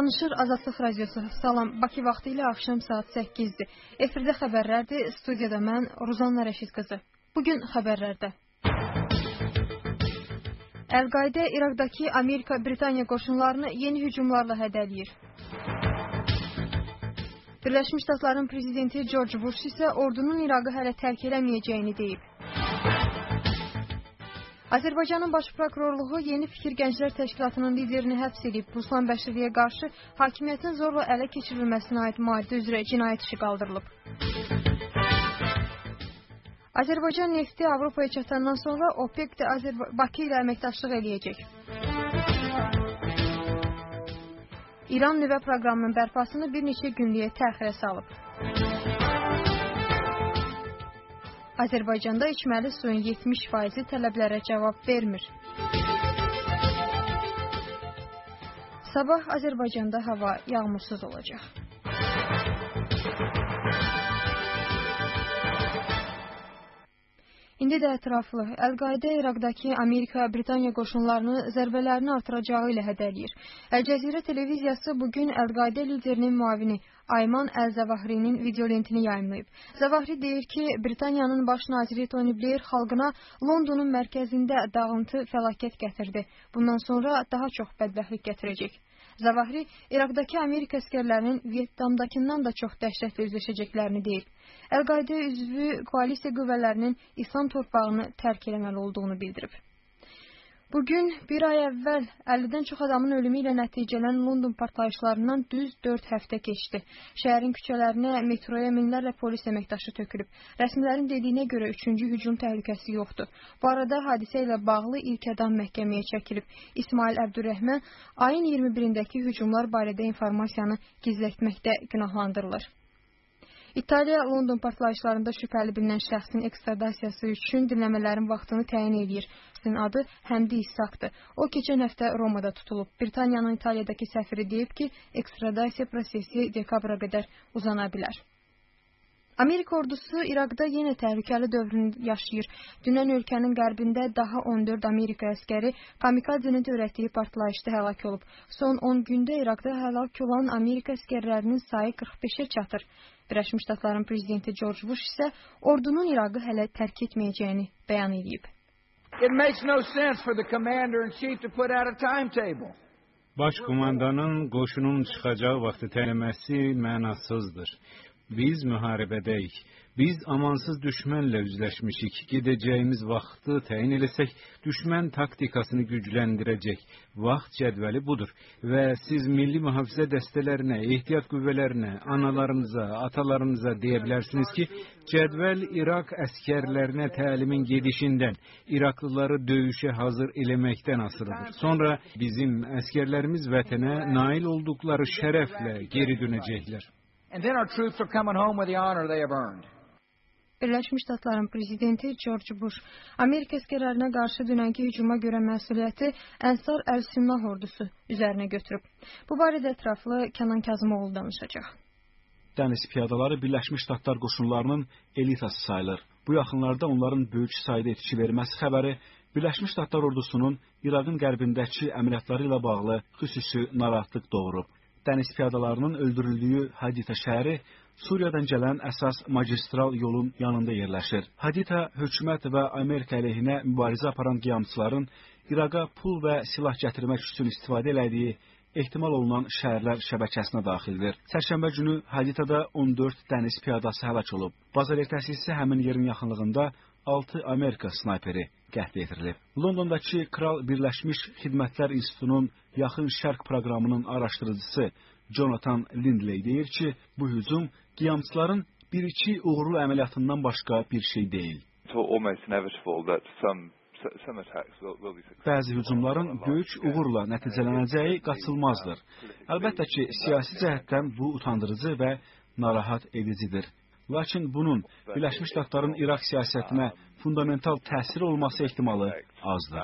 Danışır Azadlıq Radiosu. Salam, Bakı vaxtı ilə axşam saat 8-dir. Efirdə xəbərlərdir, studiyada mən, Ruzanna Rəşid qızı. Bugün xəbərlərdə. Əl-Qaidə İraqdakı Amerika-Britaniya qoşunlarını yeni hücumlarla hədələyir. Birləşmiş Ştatların prezidenti George Bush isə ordunun İraqı hələ tərk eləməyəcəyini deyib. Azərbaycanın Baş Prokurorluğu Yeni Fikir Gənclər Təşkilatının liderini həbs edib. Ruslan Bəşirliyə qarşı hakimiyyətin zorla ələ keçirilməsinə aid maddə üzrə cinayət işi qaldırılıb. Azərbaycan nefti Avropaya çatandan sonra OPEC də Bakı ilə əməkdaşlıq eləyəcək. İran nüvə proqramının bərpasını bir neçə günlüyə təxirə salıb. Azərbaycanda içməli suyun 70% tələblərə cavab vermir. Sabah Azərbaycanda hava yağmursuz olacaq. İndi də ətraflı. Əl-Qaidə İraqdakı Amerika-Britaniya qoşunlarını zərbələrini artıracağı ilə hədələyir. Əl-Cəzirə televiziyası bugün Əl-Qaidə liderinin müavini Ayman Əl-Zəvahrinin videolentini yayımlayıb. Zəvahri deyir ki, Britaniyanın baş naziri Tony Blair xalqına Londonun mərkəzində dağıntı fəlakət gətirdi. Bundan sonra daha çox bədbəxtlik gətirəcək. Zəvahri, İraqdakı Amerika əskərlərinin Vyetnamdakından da çox dəhşətlə üzləşəcəklərini deyib. Əl-Qaidə üzvü koalisiya qüvvələrinin İslam torpağını tərk eləməli olduğunu bildirib. Bugün bir ay əvvəl 50-dən çox adamın ölümü ilə nəticələn London partlayışlarından düz 4 həftə keçdi. Şəhərin küçələrinə, metroya minlərlə polis əməkdaşı tökülüb. Rəsmilərin dediyinə görə 3-cü hücum təhlükəsi yoxdur. Bu arada hadisə ilə bağlı ilk adam məhkəməyə çəkilib. İsmail Əbdürrəhman ayın 21-dəki hücumlar barədə informasiyanı gizlətməkdə günahlandırılır. İtaliya London partlayışlarında şübhəli bilinən şəxsin ekstradasiyası üçün dinləmələrin vaxtını təyin edir. Şəxsin adı Həmdi İssaqdır. O keçən həftə Romada tutulub. Britaniyanın İtaliyadakı səfiri deyib ki, ekstradasiya prosesi dekabra qədər uzana bilər. Amerika ordusu İraqda yenə təhlükəli dövrünü yaşayır. Dünən ölkənin qərbində daha 14 Amerika əskəri kamikadzinin törətdiyi partlayışda həlak olub. Son 10 gündə İraqda həlak olan Amerika əskərlərinin sayı 45-ə çatır. Birləşmiş Ştatların prezidenti George Bush isə ordunun İraqı hələ tərk etməyəcəyini bəyan edib. Baş komandanın qoşunun çıxacağı vaxtı tələməsi mənasızdır. Biz müharibədəyik. Biz amansız düşmənlə üzləşmişik. Gedəcəyimiz vaxtı təyin eləsək, düşmən taktikasını gücləndirəcək. Vaxt cədvəli budur. Və siz milli mühafizə dəstələrinə, ehtiyat qüvvələrinə, analarınıza, atalarınıza deyə bilərsiniz ki, cədvəl İraq əskərlərinə təlimin gedişindən, İraqlıları döyüşə hazır eləməkdən asılıdır. Sonra bizim əskərlərimiz vətənə nail olduqları şərəflə geri dönəcəklər. Birləşmiş Ştatların prezidenti George Bush Amerika əskərlərinə qarşı dünənki hücuma görə məsuliyyəti Ənsar Əl-Sünnah ordusu üzərinə götürüb. Bu barədə ətraflı Kənan Kazımoğlu danışacaq. Dəniz piyadaları Birləşmiş Ştatlar qoşunlarının elitası sayılır. Bu yaxınlarda onların böyük sayda etki verməsi xəbəri Birləşmiş Ştatlar ordusunun İraqın qərbindəki əməliyyatları ilə bağlı xüsusi narahatlıq doğurub. Dəniz piyadalarının öldürüldüyü Haditha şəhəri Suriyadan gələn əsas magistral yolun yanında yerləşir. Haditha hökumət və Amerika əleyhinə mübarizə aparan qiyamçıların İraqa pul və silah gətirmək üçün istifadə elədiyi ehtimal olunan şəhərlər şəbəkəsinə daxildir. Sərşənbə günü Hadithada 14 dəniz piyadası həlak olub. Bazar ertəsi isə həmin yerin yaxınlığında 6 Amerika snayperi qətl yetirilib. Londondakı Kral Birləşmiş Xidmətlər İnstitutunun Yaxın Şərq proqramının araşdırıcısı Jonathan Lindley deyir ki, bu hücum qiyamçıların bir-iki uğurlu əməliyyatından başqa bir şey deyil. Bəzi hücumların böyük uğurla nəticələnəcəyi qaçılmazdır. Əlbəttə ki, siyasi cəhətdən bu utandırıcı və narahat edicidir. Lakin bunun Birləşmiş Ştatların İraq siyasətinə fundamental təsir olması ehtimalı azdır.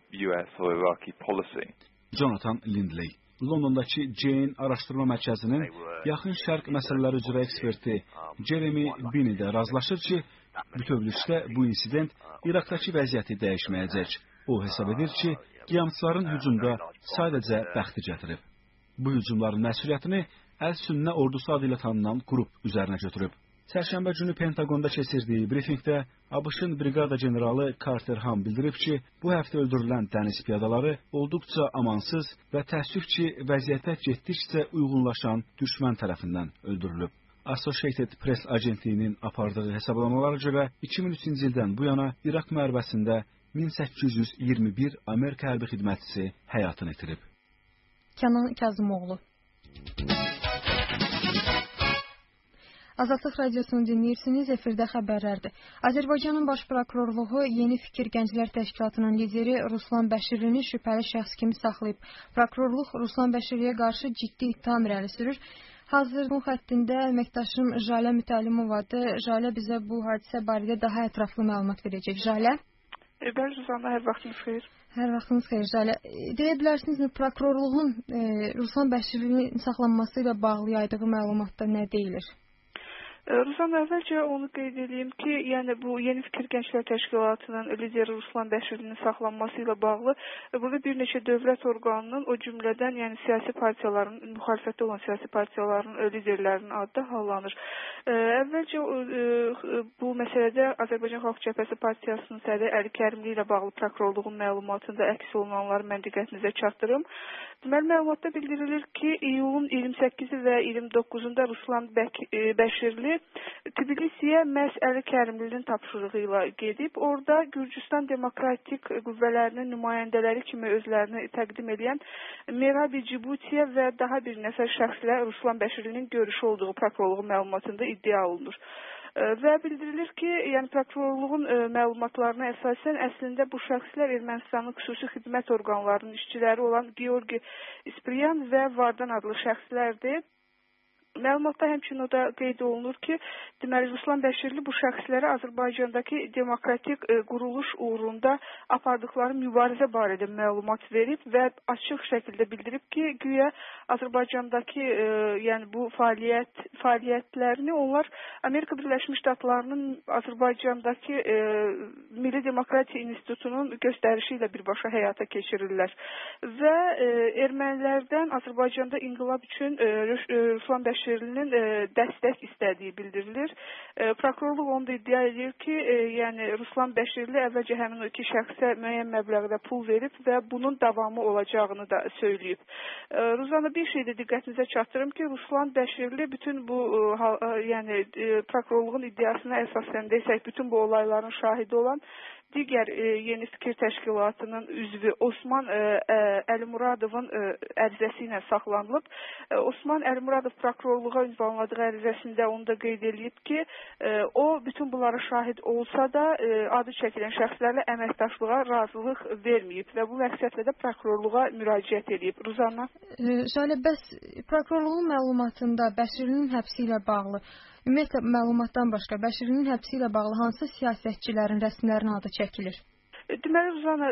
Jonathan Lindley, Londondakı Jane Araşdırma Mərkəzinin Yaxın Şərq məsələləri üzrə eksperti Jeremy Binney də razılaşır ki, bütövlükdə bu insident İraqdakı vəziyyəti dəyişməyəcək. O hesab edir ki, qiyamçıların hücumda sadəcə bəxti gətirib. Bu hücumların məsuliyyətini Əl-Sünnə ordusu adı ilə tanınan qrup üzərinə götürüb. Sərşənbə günü Pentagonda keçirdiyi brifinqdə ABŞ-ın briqada generalı Carter Ham bildirib ki, bu həftə öldürülən dəniz piyadaları olduqca amansız və təəssüf ki, vəziyyətə getdikcə uyğunlaşan düşmən tərəfindən öldürülüb. Associated Press agentliyinin apardığı hesablamalara görə 2003-cü ildən bu yana İraq müharibəsində 1821 Amerika hərbi xidmətçisi həyatını itirib. Kənan Kazımoğlu. Azadlıq Radiosunu dinləyirsiniz, efirdə xəbərlərdir. Azərbaycanın Baş Prokurorluğu Yeni Fikir Gənclər Təşkilatının lideri Ruslan Bəşirlini şübhəli şəxs kimi saxlayıb. Prokurorluq Ruslan Bəşirliyə qarşı ciddi ittiham irəli sürür. Hazır bu xəttində əməkdaşım Jalə Mütəllimovadır. Jalə bizə bu hadisə barədə daha ətraflı məlumat verəcək. Jalə? Bəli, Zuzanna, hər vaxtınız xeyir. Hər vaxtınız xeyir, Jalə. Deyə bilərsinizmi, prokurorluğun Ruslan Bəşirlinin saxlanması ilə bağlı yaydığı məlumatda nə deyilir? Ruzanna, əvvəlcə onu qeyd edeyim ki, yəni bu Yeni Fikir Gənclər Təşkilatının lideri Ruslan Bəşirlinin saxlanması ilə bağlı burada bir neçə dövlət orqanının, o cümlədən yəni siyasi partiyaların, müxalifətdə olan siyasi partiyaların liderlərinin adı da hallanır. Əvvəlcə bu məsələdə Azərbaycan Xalq Cəbhəsi Partiyasının sədri Əli Kərimli ilə bağlı prokurorluğun məlumatında əks olunanları mən diqqətinizə çatdırım. Deməli, məlumatda bildirilir ki, iyulun 28-i və 29-unda Ruslan Bəşirli Tbilisiyə məhz Əli Kərimlinin tapşırığı ilə gedib. Orada Gürcüstan Demokratik Qüvvələrinin nümayəndələri kimi özlərini təqdim edən Merabi Cibutiyə və daha bir nəfər şəxslə Ruslan Bəşirlinin görüşü olduğu prokurorluğun məlumatında iddia olunur. Və bildirilir ki, yəni prokurorluğun məlumatlarına əsasən əslində bu şəxslər Ermənistanın xüsusi xidmət orqanlarının işçiləri olan Georgi İspriyan və Vardan adlı şəxslərdir. Məlumatda həmçinin o da qeyd olunur ki, deməli Ruslan Bəşirli bu şəxslərə Azərbaycandakı demokratik quruluş uğrunda apardıqları mübarizə barədə məlumat verib və açıq şəkildə bildirib ki, güya Azərbaycandakı yəni bu fəaliyyətlərini onlar Amerika Birləşmiş Ştatlarının Azərbaycandakı Milli Demokratiya İnstitutunun göstərişi ilə birbaşa həyata keçirirlər. Və ermənilərdən Azərbaycanda inqilab üçün Ruslan Bəşirlinin dəstək istədiyi bildirilir. Prokurorluq onu da iddia edir ki, yəni Ruslan Bəşirli əvvəlcə həmin o iki şəxsə müəyyən məbləğdə pul verib və bunun davamı olacağını da söyləyib. Ruzanna, bir şey də diqqətinizə çatdırım ki, Ruslan Bəşirli bütün bu yəni prokurorluğun iddiasına əsasən desək, bütün bu olayların şahidi olan digər Yeni Fikir Təşkilatının üzvü Osman Əlimuradovun ərizəsi ilə saxlanılıb. Osman Əlimuradov prokurorluğa ünvanladığı ərizəsində onu da qeyd edib ki, o bütün bunlara şahid olsa da adı çəkilən şəxslərlə əməkdaşlığa razılıq verməyib və bu məqsədlə də prokurorluğa müraciət edib. Ruzanna? Şöyle, bəs prokurorluğun məlumatında Bəşirlinin həbsi ilə bağlı ümumiyyətlə məlumatdan başqa Bəşirlinin həbsi ilə bağlı hansı siyasətçilərin rəsmlərinin adı çəkilir? Deməli, Ruzanna,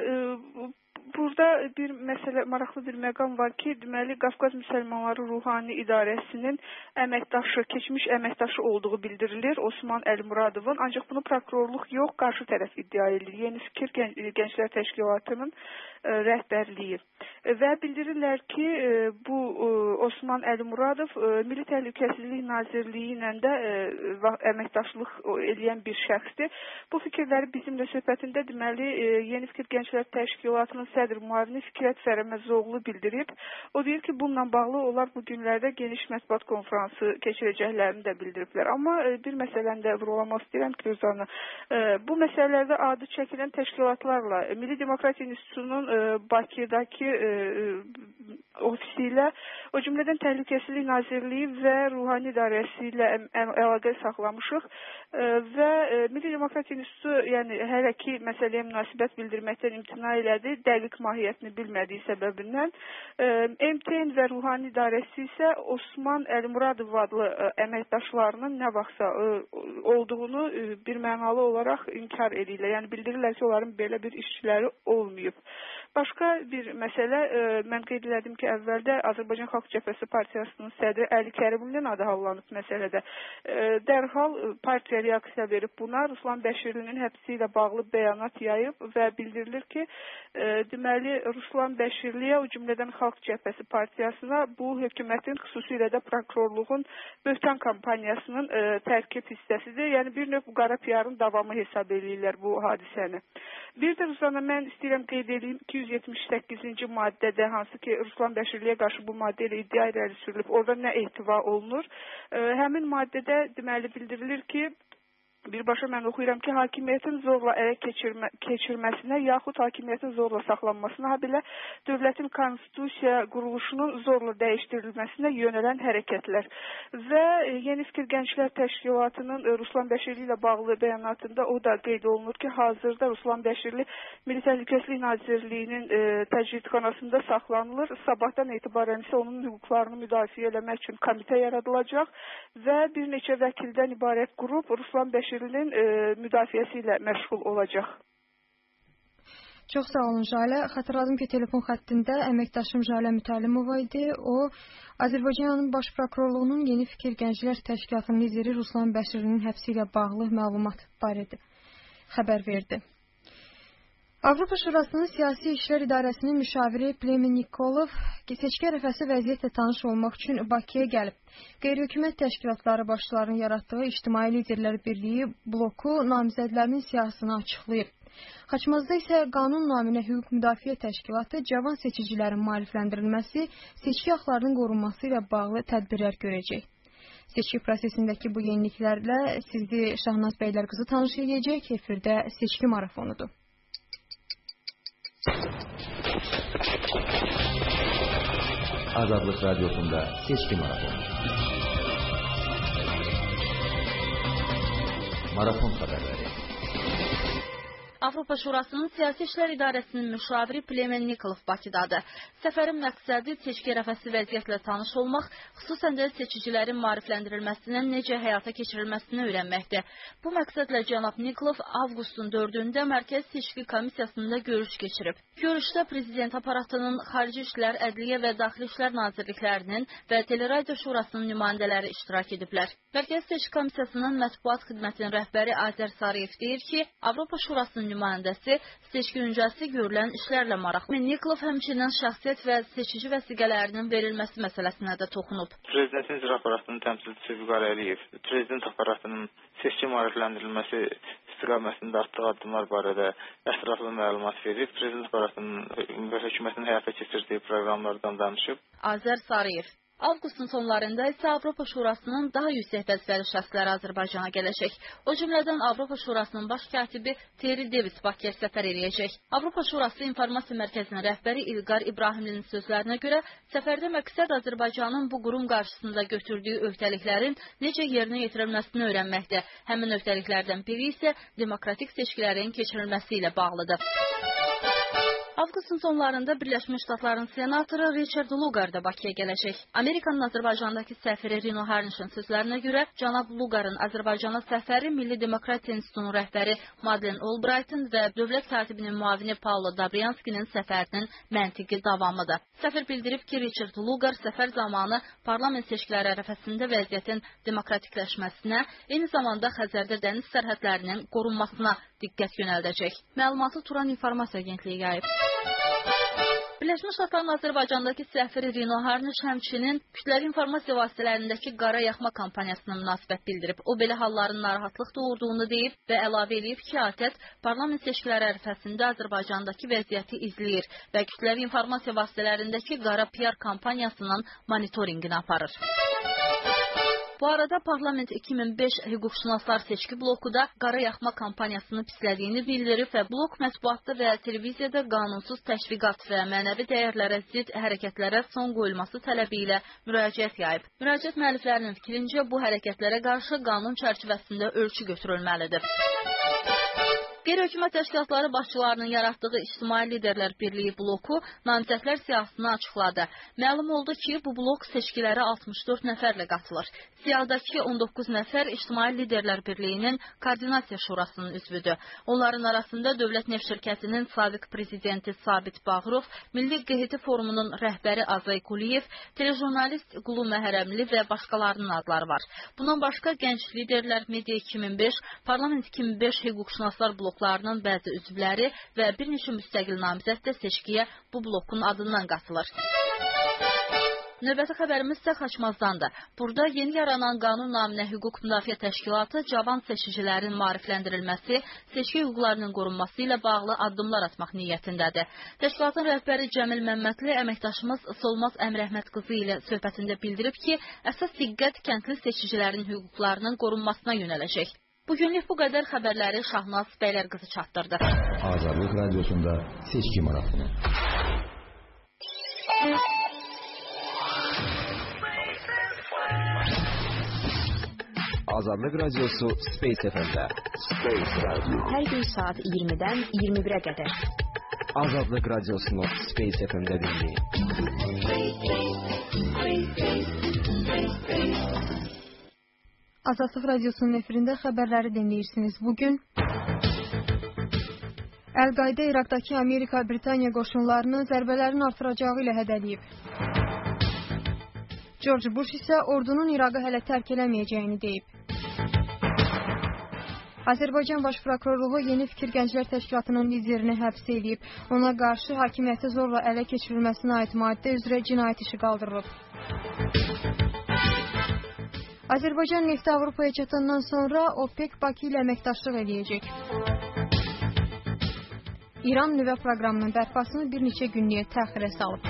burada bir məsələ, maraqlı bir məqam var ki, deməli, Qafqaz Müsəlmanları Ruhani İdarəsinin əməkdaşı, keçmiş əməkdaşı olduğu bildirilir Osman Əlimuradovun, ancaq bunu prokurorluq yox, qarşı tərəf iddia edilir. Yeni Fikir Gənclər Təşkilatının rəhbərliyi. Və bildirirlər ki, bu Osman Əlimuradov Milli Təhlükəsizlik Nazirliyi ilə də əməkdaşlıq edən bir şəxsdir. Bu fikirləri bizimlə söhbətində deməli Yeni Fikir Gənclər Təşkilatının sədr müavini Fikrət Fərəməzoğlu bildirib. O deyir ki, bununla bağlı onlar bu günlərdə geniş mətbuat konfransı keçirəcəklərini də bildiriblər. Amma bir məsələni də vurğulamaq istəyirəm ki, Ruzanna, bu məsələlərdə adı çəkilən təşkilatlarla Milli Demokratiya İnstitutunun Bakıdakı ofisi ilə, o cümlədən Təhlükəsizlik Nazirliyi və Ruhani İdarəsi ilə əlaqə saxlamışıq və Milli Demokratiya İnstitutu yəni hələ ki məsələyə münasibət bildirməkdən imtina elədi, dəqiq mahiyyətini bilmədiyi səbəbindən. MTN və Ruhani İdarəsi isə Osman Əlimuradov adlı əməkdaşlarının nə vaxtsa olduğunu bir mənalı olaraq inkar edirlər. Yəni bildirirlər ki, onların belə bir işçiləri olmayıb. Başqa bir məsələ, mən qeyd elədim ki, əvvəldə Azərbaycan Xalq Cəbhəsi Partiyasının sədri Əli Kərimlinin adı hallanıb məsələdə. Dərhal partiya reaksiya verib buna, Ruslan Bəşirlinin həbsi ilə bağlı bəyanat yayıb və bildirilir ki, deməli, Ruslan Bəşirliyə, o cümlədən Xalq Cəbhəsi Partiyasına bu hökumətin, xüsusilə də prokurorluğun böhtan kampaniyasının tərkib hissəsidir. Yəni, bir növ qara piyarın davamı hesab edirlər bu hadisəni. Bir də Ruzana, mən istəyirəm qeyd edeyim 278-ci maddədə, hansı ki, Ruslan Bəşirliyə qarşı bu maddə ilə iddia irəli sürülüb, orada nə ehtiva olunur? Həmin maddədə deməli bildirilir ki, birbaşa mən oxuyuram ki, hakimiyyətin zorla ələ keçirməsinə yaxud hakimiyyətin zorla saxlanmasına, habelə dövlətin konstitusiya quruluşunun zorla dəyişdirilməsinə yönələn hərəkətlər. Və Yeni Fikir Gənclər Təşkilatının Ruslan Bəşirli ilə bağlı bəyanatında o da qeyd olunur ki, hazırda Ruslan Bəşirli Milli Təhlükəsizlik Nazirliyinin təcridxanasında saxlanılır. Sabahdan etibarən isə onun hüquqlarını müdafiə eləmək üçün komitə yaradılacaq və bir neçə vəkildən ibarət qrup Ruslan Bəşirlinin müdafiəsi ilə məşğul olacaq. Çox sağ olun Jalə. Xatırladım ki, telefon xəttində əməkdaşım Jalə Mütəllimova idi. O, Azərbaycanın Baş Prokurorluğunun Yeni Fikir Gənclər Təşkilatının lideri Ruslan Bəşirlinin həbsi ilə bağlı məlumat barədə xəbər verdi. Avropa Şurasının Siyasi İşlər İdarəsinin müşaviri Plemen Nikolov seçki ərəfəsi vəziyyətlə tanış olmaq üçün Bakıya gəlib. Qeyri-hökumət təşkilatları başçılarının yaratdığı İctimai Liderlər Birliyi bloku namizədlərinin siyahısını açıqlayıb. Xaçmazda isə qanun naminə hüquq müdafiə təşkilatı cavan seçicilərin maarifləndirilməsi, seçki haqlarının qorunması ilə bağlı tədbirlər görəcək. Seçki prosesindəki bu yeniliklərlə sizi Şahnaz Beylər qızı tanış edəcək. Efirdə seçki marafonudur. Azadlık Radyosu'nda seçki marafonu. Marafon haberleri. Avropa Şurasının Siyasi İşlər İdarəsinin müşaviri Plemen Nikolov Bakıdadır. Səfərin məqsədi seçki ərəfəsi vəziyyətlə tanış olmaq, xüsusən də seçicilərin maarifləndirilməsindən necə həyata keçirilməsini öyrənməkdir. Bu məqsədlə cənab Nikolov avqustun 4-də Mərkəzi Seçki Komissiyasında görüş keçirib. Görüşdə Prezident aparatının, Xarici İşlər, Ədliyyə və Daxili İşlər Nazirliklərinin və Teleradio Şurasının nümayəndələri iştirak ediblər. Mərkəzi Seçki Komissiyasının mətbuat xidmətinin rəhbəri Azər Sarıyev deyir ki, Avropa Şurasının nümayəndəsi seçki öncəsi görülən işlərlə maraqlı. Nikolov həmçinin şəxsiyyət və seçici vəsiqələrinin verilməsi məsələsinə də toxunub. Prezidentin icra aparatının təmsilçisi Vüqar Əliyev, Prezident aparatının seçki maarifləndirilməsi istiqamətində atdığı addımlar barədə ətraflı məlumat verib, Prezident aparatının və hökumətin həyata keçirdiyi proqramlardan danışıb. Azər Sarıyev. Avqustun sonlarında isə Avropa Şurasının daha yüksək vəzifəli şəxsləri Azərbaycana gələcək. O cümlədən Avropa Şurasının baş katibi Terry Davis Bakıya səfər edəcək. Avropa Şurası İnformasiya Mərkəzinin rəhbəri İlqar İbrahimlinin sözlərinə görə səfərdə məqsəd Azərbaycanın bu qurum qarşısında götürdüyü öhdəliklərin necə yerinə yetirilməsini öyrənməkdir. Həmin öhdəliklərdən biri isə demokratik seçkilərin keçirilməsi ilə bağlıdır. Avqustun sonlarında Birləşmiş Ştatların senatoru Richard Lugar da Bakıya gələcək. Amerikanın Azərbaycandakı səfiri Rino Harnishin sözlərinə görə cənab Lugarın Azərbaycana səfəri Milli Demokratiya İnstitutunun rəhbəri Madeleine Albright'ın və dövlət katibinin müavini Paulo Dobryanskinin səfərinin məntiqi davamıdır. Səfir bildirib ki, Richard Lugar səfər zamanı parlament seçkiləri ərəfəsində vəziyyətin demokratikləşməsinə, eyni zamanda Xəzərdə dəniz sərhədlərinin qorunmasına diqqət yönəldəcək. Məlumatı Turan İnformasiya Agentliyi yayıb. Birləşmiş Ştatların Azərbaycandakı səfiri Rino Harnish həmçinin kütləvi informasiya vasitələrindəki qara yaxma kampaniyasına münasibət bildirib. O, belə halların narahatlıq doğurduğunu deyib və əlavə edib ki, ATƏT parlament seçkiləri ərəfəsində Azərbaycandakı vəziyyəti izləyir və kütləvi informasiya vasitələrindəki qara PR kampaniyasının monitorinqini aparır. Bu arada Parlament 2005 hüquqşünaslar seçki bloku da qara yaxma kampaniyasını pislədiyini bildirib və blok mətbuatda və televiziyada qanunsuz təşviqat və mənəvi dəyərlərə zidd hərəkətlərə son qoyulması tələbi ilə müraciət yayıb. Müraciət müəlliflərinin fikrincə bu hərəkətlərə qarşı qanun çərçivəsində ölçü götürülməlidir. Qeyri-hökumət təşkilatları başçılarının yaratdığı İctimai Liderlər Birliyi bloku namizədlər siyahısını açıqladı. Məlum oldu ki, bu blok seçkilərə 64 nəfərlə qatılır. Siyahdakı 19 nəfər İctimai Liderlər Birliyinin Koordinasiya Şurasının üzvüdür. Onların arasında Dövlət Neft Şirkətinin sabiq prezidenti Sabit Bağırov, Milli QHT Forumunun rəhbəri Azay Quliyev, telejurnalist Qulu Məhərəmli və başqalarının adları var. Bundan başqa Gənc Liderlər, Media 2005, Parlament 2005 hüquqşünaslar bloklarının bəzi üzvləri və bir neçə müstəqil namizəd də seçkiyə bu blokun adından qatılır. Növbəti xəbərimiz isə Xaçmazdandır. Burada yeni yaranan qanun naminə hüquq müdafiə təşkilatı cavan seçicilərin maarifləndirilməsi, seçki hüquqlarının qorunması ilə bağlı addımlar atmaq niyyətindədir. Təşkilatın rəhbəri Cəmil Məmmədli əməkdaşımız Solmaz Əmrəhmət qızı ilə söhbətində bildirib ki, əsas diqqət kəndli seçicilərin hüquqlarının qorunmasına yönələcək. Bugünlük bu qədər xəbərləri Şahnaz Bəylər qızı çatdırdı. Azadlıq Radiosunda seçki marafonu. Azadlıq Radiosu Space FM-də. Space Radio. Hər gün saat 20-dən 21-ə qədər. Azadlıq Radiosunu Space FM-də dinləyin. Azadlıq Radiosunun efirində xəbərləri dinləyirsiniz. Bugün Əl-Qayda İraqdakı Amerika-Britaniya qoşunlarını zərbələrin artıracağı ilə hədələyib. George Bush isə ordunun İraqı hələ tərk eləməyəcəyini deyib. Azərbaycan Baş Prokurorluğu Yeni Fikir Gənclər Təşkilatının liderini həbs edib. Ona qarşı hakimiyyəti zorla ələ keçirilməsinə aid maddə üzrə cinayət işi qaldırılıb. Azərbaycan nefti Avropaya çatandan sonra OPEC Bakı ilə əməkdaşlıq edəcək. İran nüvə proqramının bərpasını bir neçə günlüyə təxirə salıb.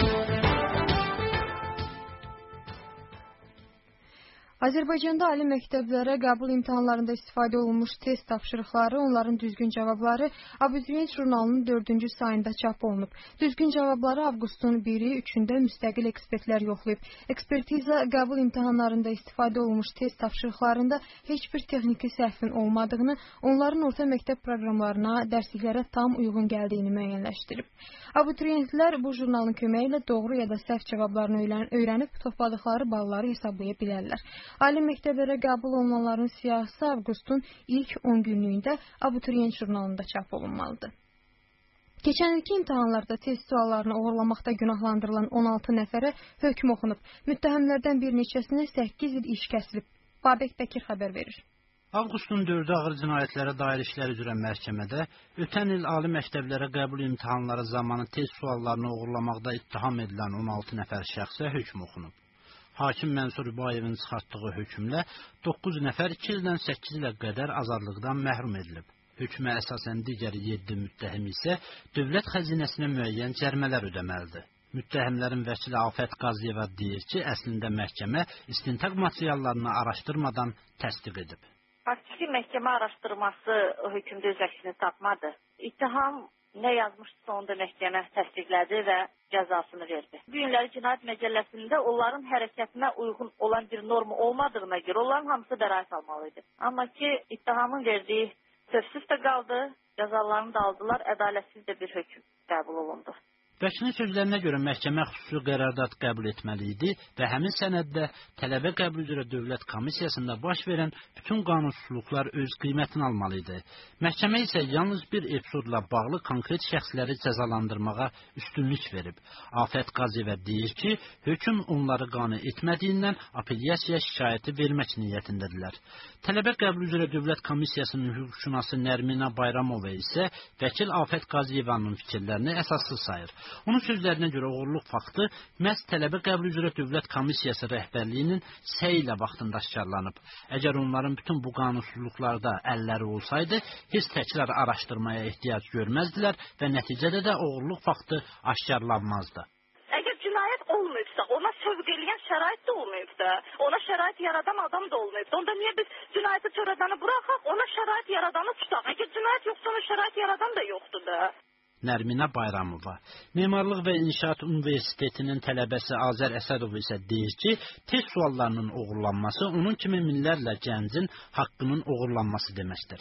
Azərbaycanda ali məktəblərə qəbul imtahanlarında istifadə olunmuş test tapşırıqları, onların düzgün cavabları Abituriyent jurnalının 4-cü sayında çap olunub. Düzgün cavabları avqustun 1-i, 3-ündə müstəqil ekspertlər yoxlayıb. Ekspertiza qəbul imtahanlarında istifadə olunmuş test tapşırıqlarında heç bir texniki səhvin olmadığını, onların orta məktəb proqramlarına, dərsliklərə tam uyğun gəldiyini müəyyənləşdirib. Abituriyentlər bu jurnalın köməyi ilə doğru ya da səhv cavablarını öyrənib topladıqları balları hesablaya bilərlər. Ali məktəblərə qəbul olunanların siyahısı avqustun ilk 10 günlüyündə Abituriyent jurnalında çap olunmalıdır. Keçən ilki imtahanlarda test suallarını oğurlamaqda günahlandırılan 16 nəfərə hökm oxunub. Müttəhəmlərdən bir neçəsinə 8 il iş kəsilib. Babək Bəkir xəbər verir. Avqustun 4-ü ağır cinayətlərə dair işlər üzrə məhkəmədə ötən il ali məktəblərə qəbul imtahanları zamanı test suallarını oğurlamaqda ittiham edilən 16 nəfər şəxsə hökm oxunub. Hakim Mənsur İbayevin çıxartdığı hökmlə 9 nəfər 2 ildən 8 ilə qədər azadlıqdan məhrum edilib. Hökmə əsasən digər 7 müttəhim isə dövlət xəzinəsinə müəyyən cərimələr ödəməlidir. Müttəhimlərin vəkili Afət Qaziyeva deyir ki, əslində məhkəmə istintaq materiallarını araşdırmadan təsdiq edib. Faktiki məhkəmə araşdırması hökmdə öz əksini tapmadı. İttiham nə yazmışsa onu da məhkəmə təsdiqlədi və cəzasını verdi. Bu günləri cinayət məcəlləsində onların hərəkətinə uyğun olan bir norma olmadığına görə onların hamısı bəraət almalıydı. Amma ki, ittihamın verdiyi sözsüz də qaldı, cəzalarını da aldılar, ədalətsiz də bir hökm qəbul olundu. Vəkilin sözlərinə görə məhkəmə xüsusi qərardat qəbul etməli idi və həmin sənəddə tələbə qəbul üzrə dövlət komissiyasında baş verən bütün qanunsuzluqlar öz qiymətini almalı idi. Məhkəmə isə yalnız bir epizodla bağlı konkret şəxsləri cəzalandırmağa üstünlük verib. Afət Qaziyevə deyir ki, hökm onları qane etmədiyindən apellyasiya şikayəti vermək niyyətindədirlər. Tələbə qəbul üzrə dövlət komissiyasının hüquqşünası Nərminə Bayramova isə vəkil Afət Qaziyevanın fikirlərini əsassız sayır. Onun sözlərinə görə oğurluq faktı məhz tələbə qəbul üzrə dövlət komissiyası rəhbərliyinin səy ilə vaxtında aşkarlanıb. Əgər onların bütün bu qanunsuzluqlarda əlləri olsaydı, heç təkrar araşdırmaya ehtiyac görməzdilər və nəticədə də oğurluq faktı aşkarlanmazdı. Əgər cinayət olmayıbsa, ona sövq eləyən şərait də olmayıbsa, ona şərait yaradan adam da olmayıbsa, onda niyə biz cinayəti törədəni buraxaq, ona şərait yaradanı tutaq? Əgər cinayət yoxsa, ona şərait yaradan da yoxdur da. Nərminə Bayramova. Memarlıq və İnşaat Universitetinin tələbəsi Azər Əsədov isə deyir ki, test suallarının oğurlanması onun kimi minlərlə gəncin haqqının oğurlanması deməkdir.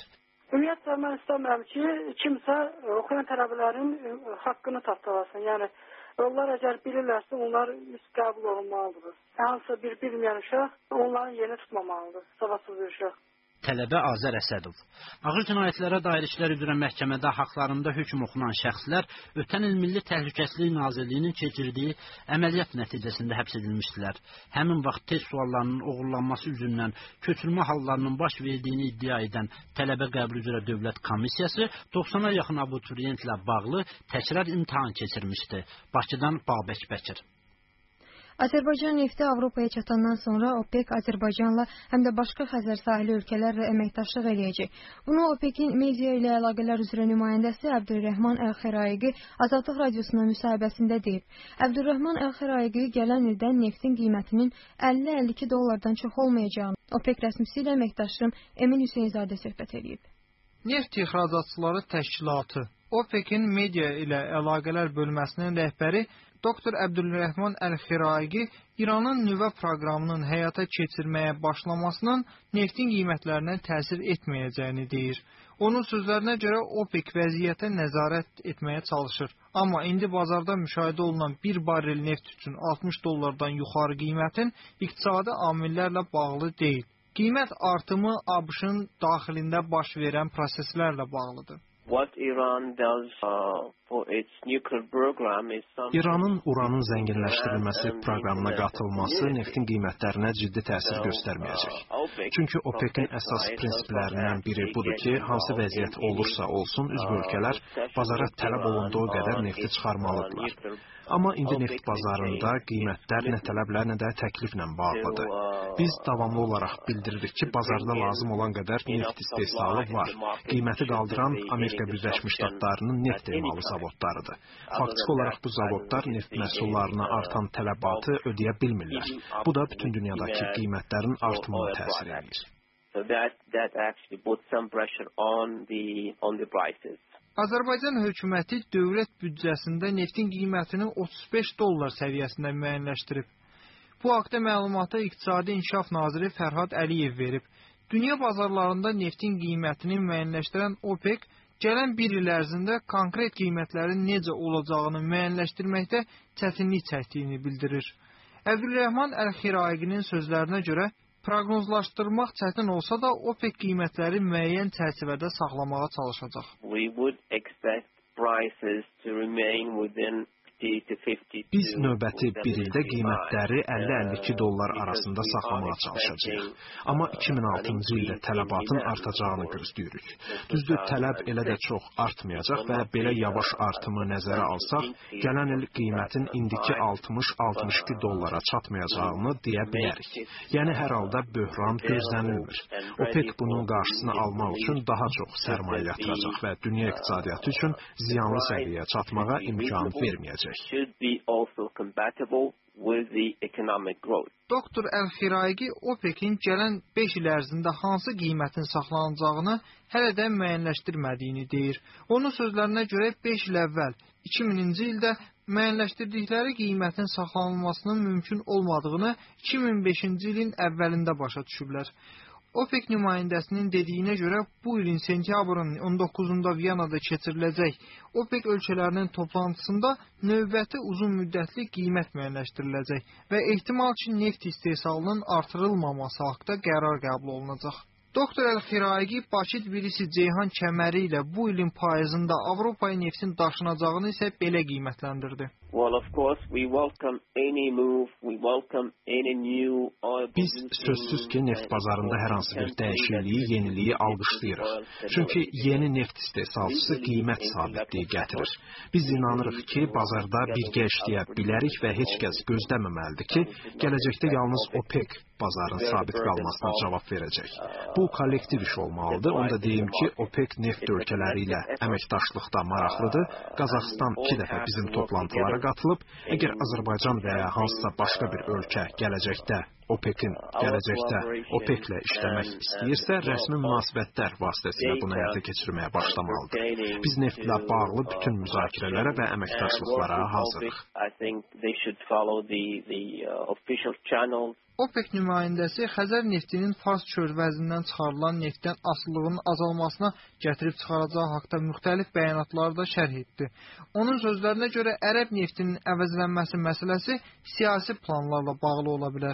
Ümumiyyətlə mən istəmirəm ki, kimsə oxuyan tələbələrin haqqını tapdalasın. Yəni onlar əgər bilirlərsə, onlar üst qəbul olunmalıdır. Hansısa bir bilməyən uşaq onların yerini tutmamalıdır. Savadsız bir uşaq. Tələbə Azər Əsədov. Ağır cinayətlərə dair işlər üzrə məhkəmədə haqlarında hökm oxunan şəxslər ötən il Milli Təhlükəsizlik Nazirliyinin keçirdiyi əməliyyat nəticəsində həbs edilmişdilər. Həmin vaxt test suallarının oğurlanması üzündən köçürmə hallarının baş verdiyini iddia edən tələbə qəbul üzrə Dövlət Komissiyası 90-a yaxın abituriyentlə bağlı təkrar imtahan keçirmişdi. Bakıdan Babək Bəkir. Azərbaycan nefti Avropaya çatandan sonra OPEC Azərbaycanla həm də başqa Xəzər sahili ölkələrlə əməkdaşlıq eləyəcək. Bunu OPEC-in media ilə əlaqələr üzrə nümayəndəsi Əbdülrəhman Əl-Xəraiqi Azadlıq radiosuna müsahibəsində deyib. Əbdülrəhman Əl-Xəraiqi gələn ildən neftin qiymətinin 50-52 dollardan çox olmayacağını OPEC rəsmisi ilə əməkdaşım Emin Hüseynzadə söhbət edib. Neft ixracatçıları təşkilatı OPEC-in media ilə əlaqələr bölməsinin rəhbəri Dr. Əbdülrəhman Əl-Xəraiqi İranın nüvə proqramının həyata keçirməyə başlamasının neftin qiymətlərinə təsir etməyəcəyini deyir. Onun sözlərinə görə OPEC vəziyyətə nəzarət etməyə çalışır. Amma indi bazarda müşahidə olunan bir barrel neft üçün 60 dollardan yuxarı qiymətin iqtisadi amillərlə bağlı deyil. Qiymət artımı ABŞ-ın daxilində baş verən proseslərlə bağlıdır. İranın uranın zənginləşdirilməsi proqramına qatılması neftin qiymətlərinə ciddi təsir göstərməyəcək. Çünki OPEC-in əsas prinsiplərindən biri budur ki, hansı vəziyyət olursa olsun, üzv ölkələr bazara tələb olunduğu qədər nefti çıxarmalıdırlar. Amma indi neft bazarında qiymətlər nə tələblə, nə də təkliflə bağlıdır. Biz davamlı olaraq bildiririk ki, bazarda lazım olan qədər neft istehsalı var. Qiyməti qaldıran Amerika Birləşmiş Ştatlarının neft emalı zavodlarıdır. Faktiki olaraq bu zavodlar neft məhsullarına artan tələbatı ödəyə bilmirlər. Bu da bütün dünyadakı qiymətlərin artımına təsir edir. Azərbaycan hökuməti dövlət büdcəsində neftin qiymətini 35 dollar səviyyəsində müəyyənləşdirib. Bu haqda məlumatı İqtisadi İnkişaf Naziri Fərhad Əliyev verib. Dünya bazarlarında neftin qiymətini müəyyənləşdirən OPEC gələn bir il ərzində konkret qiymətlərin necə olacağını müəyyənləşdirməkdə çətinlik çəkdiyini bildirir. Əbdülrəhman Əl-Xəraiqinin sözlərinə görə proqnozlaşdırmaq çətin olsa da OPEC qiymətləri müəyyən çərçivədə saxlamağa çalışacaq. Biz növbəti bir ildə qiymətləri 50-52 dollar arasında saxlamağa çalışacağıq. Amma 2006-cı ildə tələbatın artacağını gözləyirik. Düzdür, tələb elə də çox artmayacaq və belə yavaş artımı nəzərə alsaq, gələn il qiymətin indiki 60-62 dollara çatmayacağını deyə bilərik. Yəni, hər halda böhran gözlənilmir. OPEC bunun qarşısını almaq üçün daha çox sərmayə yatıracaq və dünya iqtisadiyyatı üçün ziyanlı səviyyəyə çatmağa imkan verməyəcək. Dr. Əl-Xəraiqi OPEC-in gələn 5 il ərzində hansı qiymətin saxlanacağını hələ də müəyyənləşdirmədiyini deyir. Onun sözlərinə görə 5 il əvvəl 2000-ci ildə müəyyənləşdirdikləri qiymətin saxlanılmasının mümkün olmadığını 2005-ci ilin əvvəlində başa düşüblər. OPEC nümayəndəsinin dediyinə görə bu ilin sentyabrın 19-da Viyanada keçiriləcək OPEC ölkələrinin toplantısında növbəti uzun müddətli qiymət müəyyənləşdiriləcək və ehtimal ki, neft istehsalının artırılmaması haqqında qərar qəbul olunacaq. Dr. Əl-Xəraiqi Bakı-Tbilisi-Ceyhan kəməri ilə bu ilin payızında Avropaya neftin daşınacağını isə belə qiymətləndirdi. Biz sözsüz ki, neft bazarında hər hansı bir dəyişikliyi, yeniliyi alqışlayırıq. Çünki yeni neft istehsalçısı qiymət sabitliyi gətirir. Biz inanırıq ki, bazarda birgə işləyə bilərik və heç kəs gözləməməlidir ki, gələcəkdə yalnız OPEC bazarın sabit qalmasına cavab verəcək. Bu kollektiv iş olmalıdır. Onu da deyim ki, OPEC neft ölkələri ilə əməkdaşlıqda maraqlıdır. Qazaxıstan 2 dəfə bizim toplantılara qatılıb. Əgər Azərbaycan və ya hansısa başqa bir ölkə gələcəkdə OPEC-lə işləmək istəyirsə, rəsmi münasibətlər vasitəsilə bunu həyata keçirməyə başlamalıdır. Biz neftlə bağlı bütün müzakirələrə və əməkdaşlıqlara hazırıq. OPEC nümayəndəsi Xəzər neftinin Fars körfəzindən çıxarılan neftdən asılılığının azalmasına gətirib çıxaracağı haqda müxtəlif bəyanatları da şərh etdi. Onun sözlərinə görə ərəb neftinin əvəzlənməsi məsələsi siyasi planlarla bağlı ola bilər.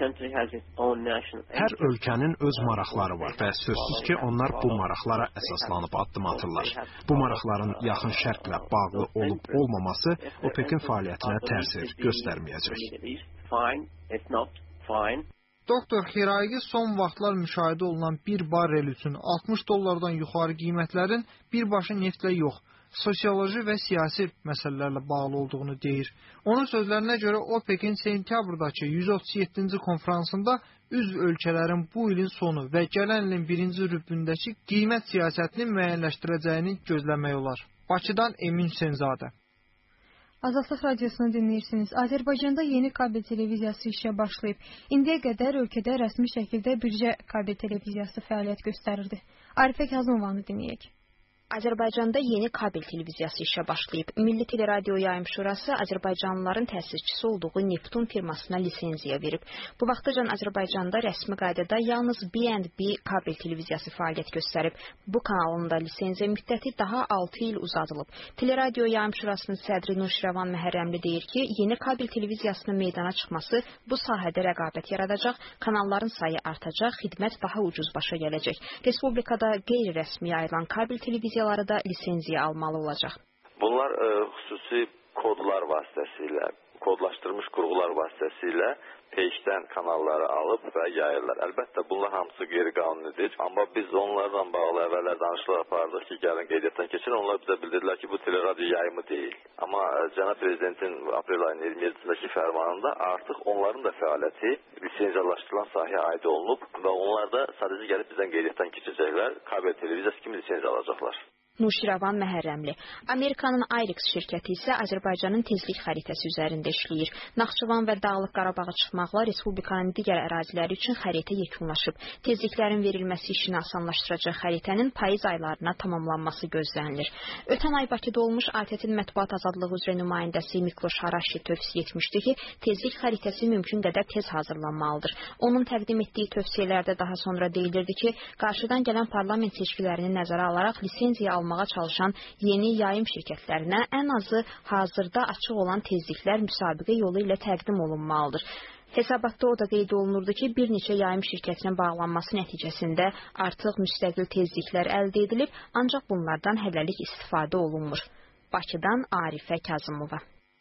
Hər ölkənin öz maraqları var və sözsüz ki, onlar bu maraqlara əsaslanıb addım atırlar. Bu maraqların yaxın şərqlə bağlı olub-olmaması OPEC-in fəaliyyətinə təsir göstərməyəcək. Doktor Xirayqi son vaxtlar müşahidə olunan bir barrel üçün $60 yuxarı qiymətlərin birbaşa neftlə yox, sosioloji və siyasi məsələlərlə bağlı olduğunu deyir. Onun sözlərinə görə OPEC-in sentyabrdakı 137-ci konfransında üzv ölkələrin bu ilin sonu və gələn ilin birinci rübündəki qiymət siyasətini müəyyənləşdirəcəyini gözləmək olar. Bakıdan Emin Hüseynzadə. Azadlıq radiosunu dinləyirsiniz. Azərbaycanda yeni kabel televiziyası işə başlayıb. İndiyə qədər ölkədə rəsmi şəkildə bircə kabel televiziyası fəaliyyət göstərirdi. Arifə Kazımovanı dinləyək. Azərbaycanda yeni kabel televiziyası işə başlayıb. Milli Teleradio Yayım Şurası Azərbaycanlıların təsisçisi olduğu Neptun firmasına lisenziya verib. Bu vaxtacan Azərbaycanda rəsmi qaydada yalnız B&B kabel televiziyası fəaliyyət göstərib. Bu kanalın da lisenziya müddəti daha 6 il uzadılıb. Teleradio Yayım Şurasının sədri Nuşirəvan Məhərrəmli deyir ki, yeni kabel televiziyasının meydana çıxması bu sahədə rəqabət yaradacaq, kanalların sayı artacaq, xidmət daha ucuz başa gələcək. Respublikada qeyri-rəsmi yayılan kabel televiziyaları da lisenziya almalı olacaq. Bunlar xüsusi kodlar vasitəsilə, kodlaşdırılmış qurğular vasitəsilə peşdən kanalları alıb və yayırlar. Əlbəttə bunlar hamısı qeyri-qanunidir. Amma biz onlarla bağlı əvvəllər danışıqlar apardıq ki, gəlin qeydiyyatdan keçin. Onlar bizə bildirdilər ki, bu teleradio yayımı deyil. Amma Cənab Prezidentin aprel ayının 27-dəki fərmanında artıq onların da fəaliyyəti lisenziyalaşdırılan sahəyə aid olunub və onlar da sadəcə gəlib bizdən qeydiyyatdan keçəcəklər. Kabel televiziyası kimi lisenziya alacaqlar. Nuşirəvan Məhərrəmli. Amerikanın Ayrix şirkəti isə Azərbaycanın tezlik xəritəsi üzərində işləyir. Naxçıvan və Dağlıq Qarabağa çıxmaqla respublikanın digər əraziləri üçün xəritə yekunlaşıb. Tezliklərin verilməsi işini asanlaşdıracaq xəritənin payız aylarına tamamlanması gözlənilir. Ötən ay Bakıda olmuş ATƏT-in mətbuat azadlığı üzrə nümayəndəsi Mikloş Haraşi tövsiyə etmişdi ki, tezlik xəritəsi mümkün qədər tez hazırlanmalıdır. Onun təqdim etdiyi tövsiyələrdə daha sonra deyilirdi ki, qarşıdan gələn parlament seçkilərini nəzərə alaraq lisenziya almağa çalışan yeni yayım şirkətlərinə ən azı hazırda açıq olan tezliklər müsabiqə yolu ilə təqdim olunmalıdır. Hesabatda o da qeyd olunurdu ki, bir neçə yayım şirkətinin bağlanması nəticəsində artıq müstəqil tezliklər əldə edilib, ancaq bunlardan hələlik istifadə olunmur. Bakıdan Arifə Kazımova.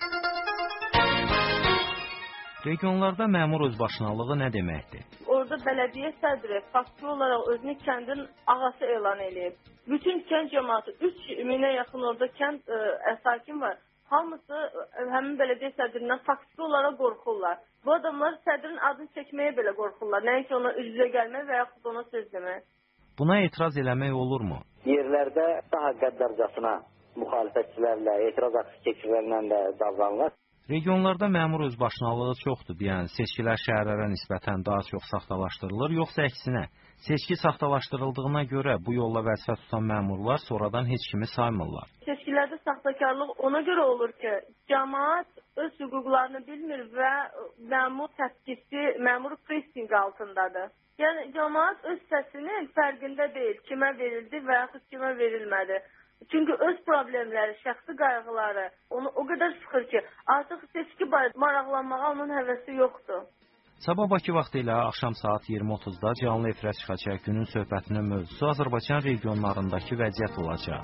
Regionlarda məmur özbaşınalığı nə deməkdir? Orada bələdiyyə sədri faktiki olaraq özünü kəndin ağası elan edib. Bütün kənd cəmaatı 3000-ə yaxın orada kənd sakin var. Hamısı həmin bələdiyyə sədrindən faktiki olaraq qorxurlar. Bu adamlar sədrin adını çəkməyə belə qorxurlar. Nəinki ona üz-üzə gəlmək və yaxud ona söz demək. Buna etiraz eləmək olurmu? Yerlərdə daha qəddarcasına müxalifətçilərlə, etiraz aksi keçirlərlə də davranılır. Regionlarda məmur özbaşınalığı çoxdur, yəni seçkilər şəhərlərə nisbətən daha çox saxtalaşdırılır, yoxsa əksinə? Seçki saxtalaşdırıldığına görə bu yolla vəzifə tutan məmurlar sonradan heç kimi saymırlar. Seçkilərdə saxtakarlıq ona görə olur ki, cəmaat öz hüquqlarını bilmir və məmur təfkisi, məmur pressing altındadır. Yəni cəmaat öz səsinin fərqində deyil, kimə verildi və yaxud kimə verilmədi. Çünki öz problemləri, şəxsi qayğıları onu o qədər sıxır ki, artıq seçki maraqlanmağa onun həvəsi yoxdur. Sabah Bakı vaxtı ilə axşam saat 20:30-da canlı efirə çıxacaq günün söhbətinin mövzusu Azərbaycan regionlarındakı vəziyyət olacaq.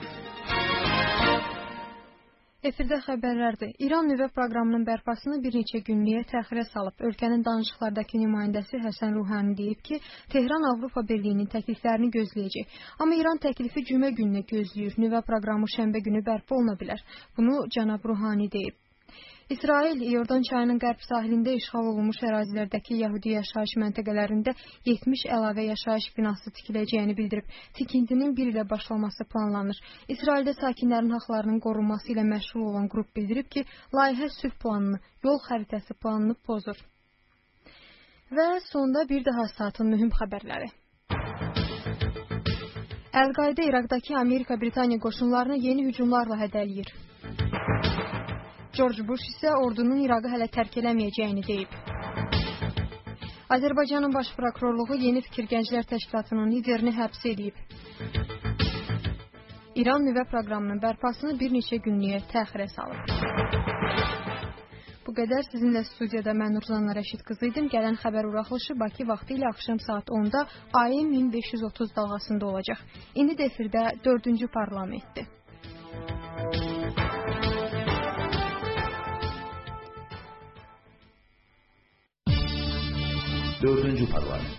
Efirdə xəbərlərdir. İran nüvə proqramının bərpasını bir neçə günlüyə təxirə salıb. Ölkənin danışıqlardakı nümayəndəsi Həsən Ruhani deyib ki, Tehran Avropa Birliyinin təkliflərini gözləyəcək. Amma İran təklifi cümə gününə gözləyir. Nüvə proqramı şənbə günü bərpa oluna bilər. Bunu cənab Ruhani deyib. İsrail, Yordan çayının qərb sahilində işğal olunmuş ərazilərdəki Yəhudi yaşayış məntəqələrində 70 əlavə yaşayış binası tikiləcəyini bildirib. Tikintinin bir ilə başlaması planlanır. İsraildə sakinlərin haqlarının qorunması ilə məşğul olan qrup bildirib ki, layihə sülh planını, yol xəritəsi planını pozur. Və sonda bir daha saatın mühüm xəbərləri. Əl-Qayda İraqdakı Amerika-Britaniya qoşunlarını yeni hücumlarla hədələyir. George Bush isə ordunun İraqı hələ tərk eləməyəcəyini deyib. Azərbaycanın Baş Prokurorluğu Yeni Fikir Gənclər Təşkilatının liderini həbs edib. İran nüvə proqramının bərpasını bir neçə günlüyə təxirə salıb. Bu qədər. Sizinlə studiyada mən Nurzanna Rəşid qızı idim. Gələn xəbər uraxılışı Bakı vaxtı ilə axşam saat 10-da AM 1530 dalğasında olacaq. İndi də efirdə 4-cü parlamentdir. 4-cü parlament.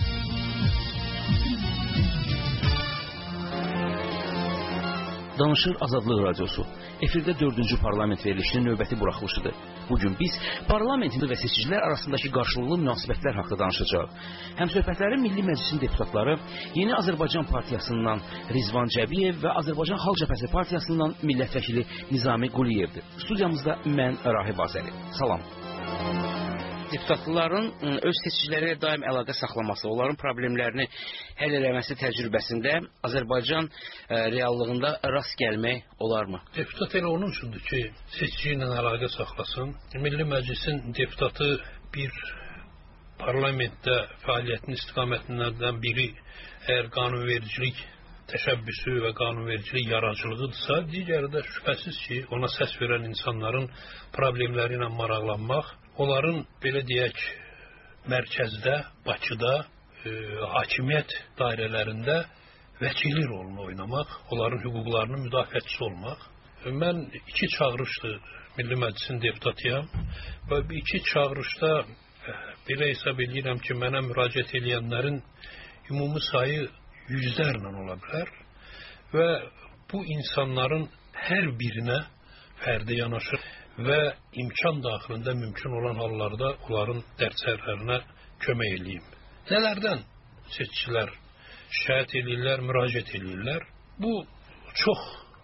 Danışır Azadlıq Radiosu. Efirdə 4-cü parlament verilişinin növbəti buraxılışıdır. Bugün biz parlamentin və seçicilər arasındakı qarşılıqlı münasibətlər haqqında danışacağıq. Həmsöhbətlərin Milli Məclisin deputatları Yeni Azərbaycan Partiyasından Rizvan Cəbiyev və Azərbaycan Xalq Cəbhəsi Partiyasından millət vəkili Nizami Quliyevdir. Studiyamızda mən Rahib Azəli. Salam. Deputatların öz seçicilərə daim əlaqə saxlaması, onların problemlərini həll eləməsi təcrübəsində Azərbaycan reallığında rast gəlmək olarmı? Deputat elə onun üçündür ki, seçici ilə əlaqə saxlasın. Milli Məclisin deputatı bir parlamentdə fəaliyyətin istiqamətindən biri əgər qanunvericilik təşəbbüsü və qanunvericilik yaradıcılığıdırsa, digəri də şübhəsiz ki, ona səs verən insanların problemləri ilə maraqlanmaq, onların, belə deyək, mərkəzdə, Bakıda, hakimiyyət dairələrində vəkili rolunu oynamaq, onların hüquqlarının müdafiəçisi olmaq. Mən 2 çağırışdır Milli Məclisin deputatıyam və 2 çağırışda belə hesab edirəm ki, mənə müraciət edənlərin ümumi sayı yüzlərlə ola bilər və bu insanların hər birinə fərdi yanaşır və imkan daxilində mümkün olan hallarda onların dərd-sərlərinə kömək edeyim. Nələrdən seçicilər şikayət edirlər, müraciət edirlər? Bu çox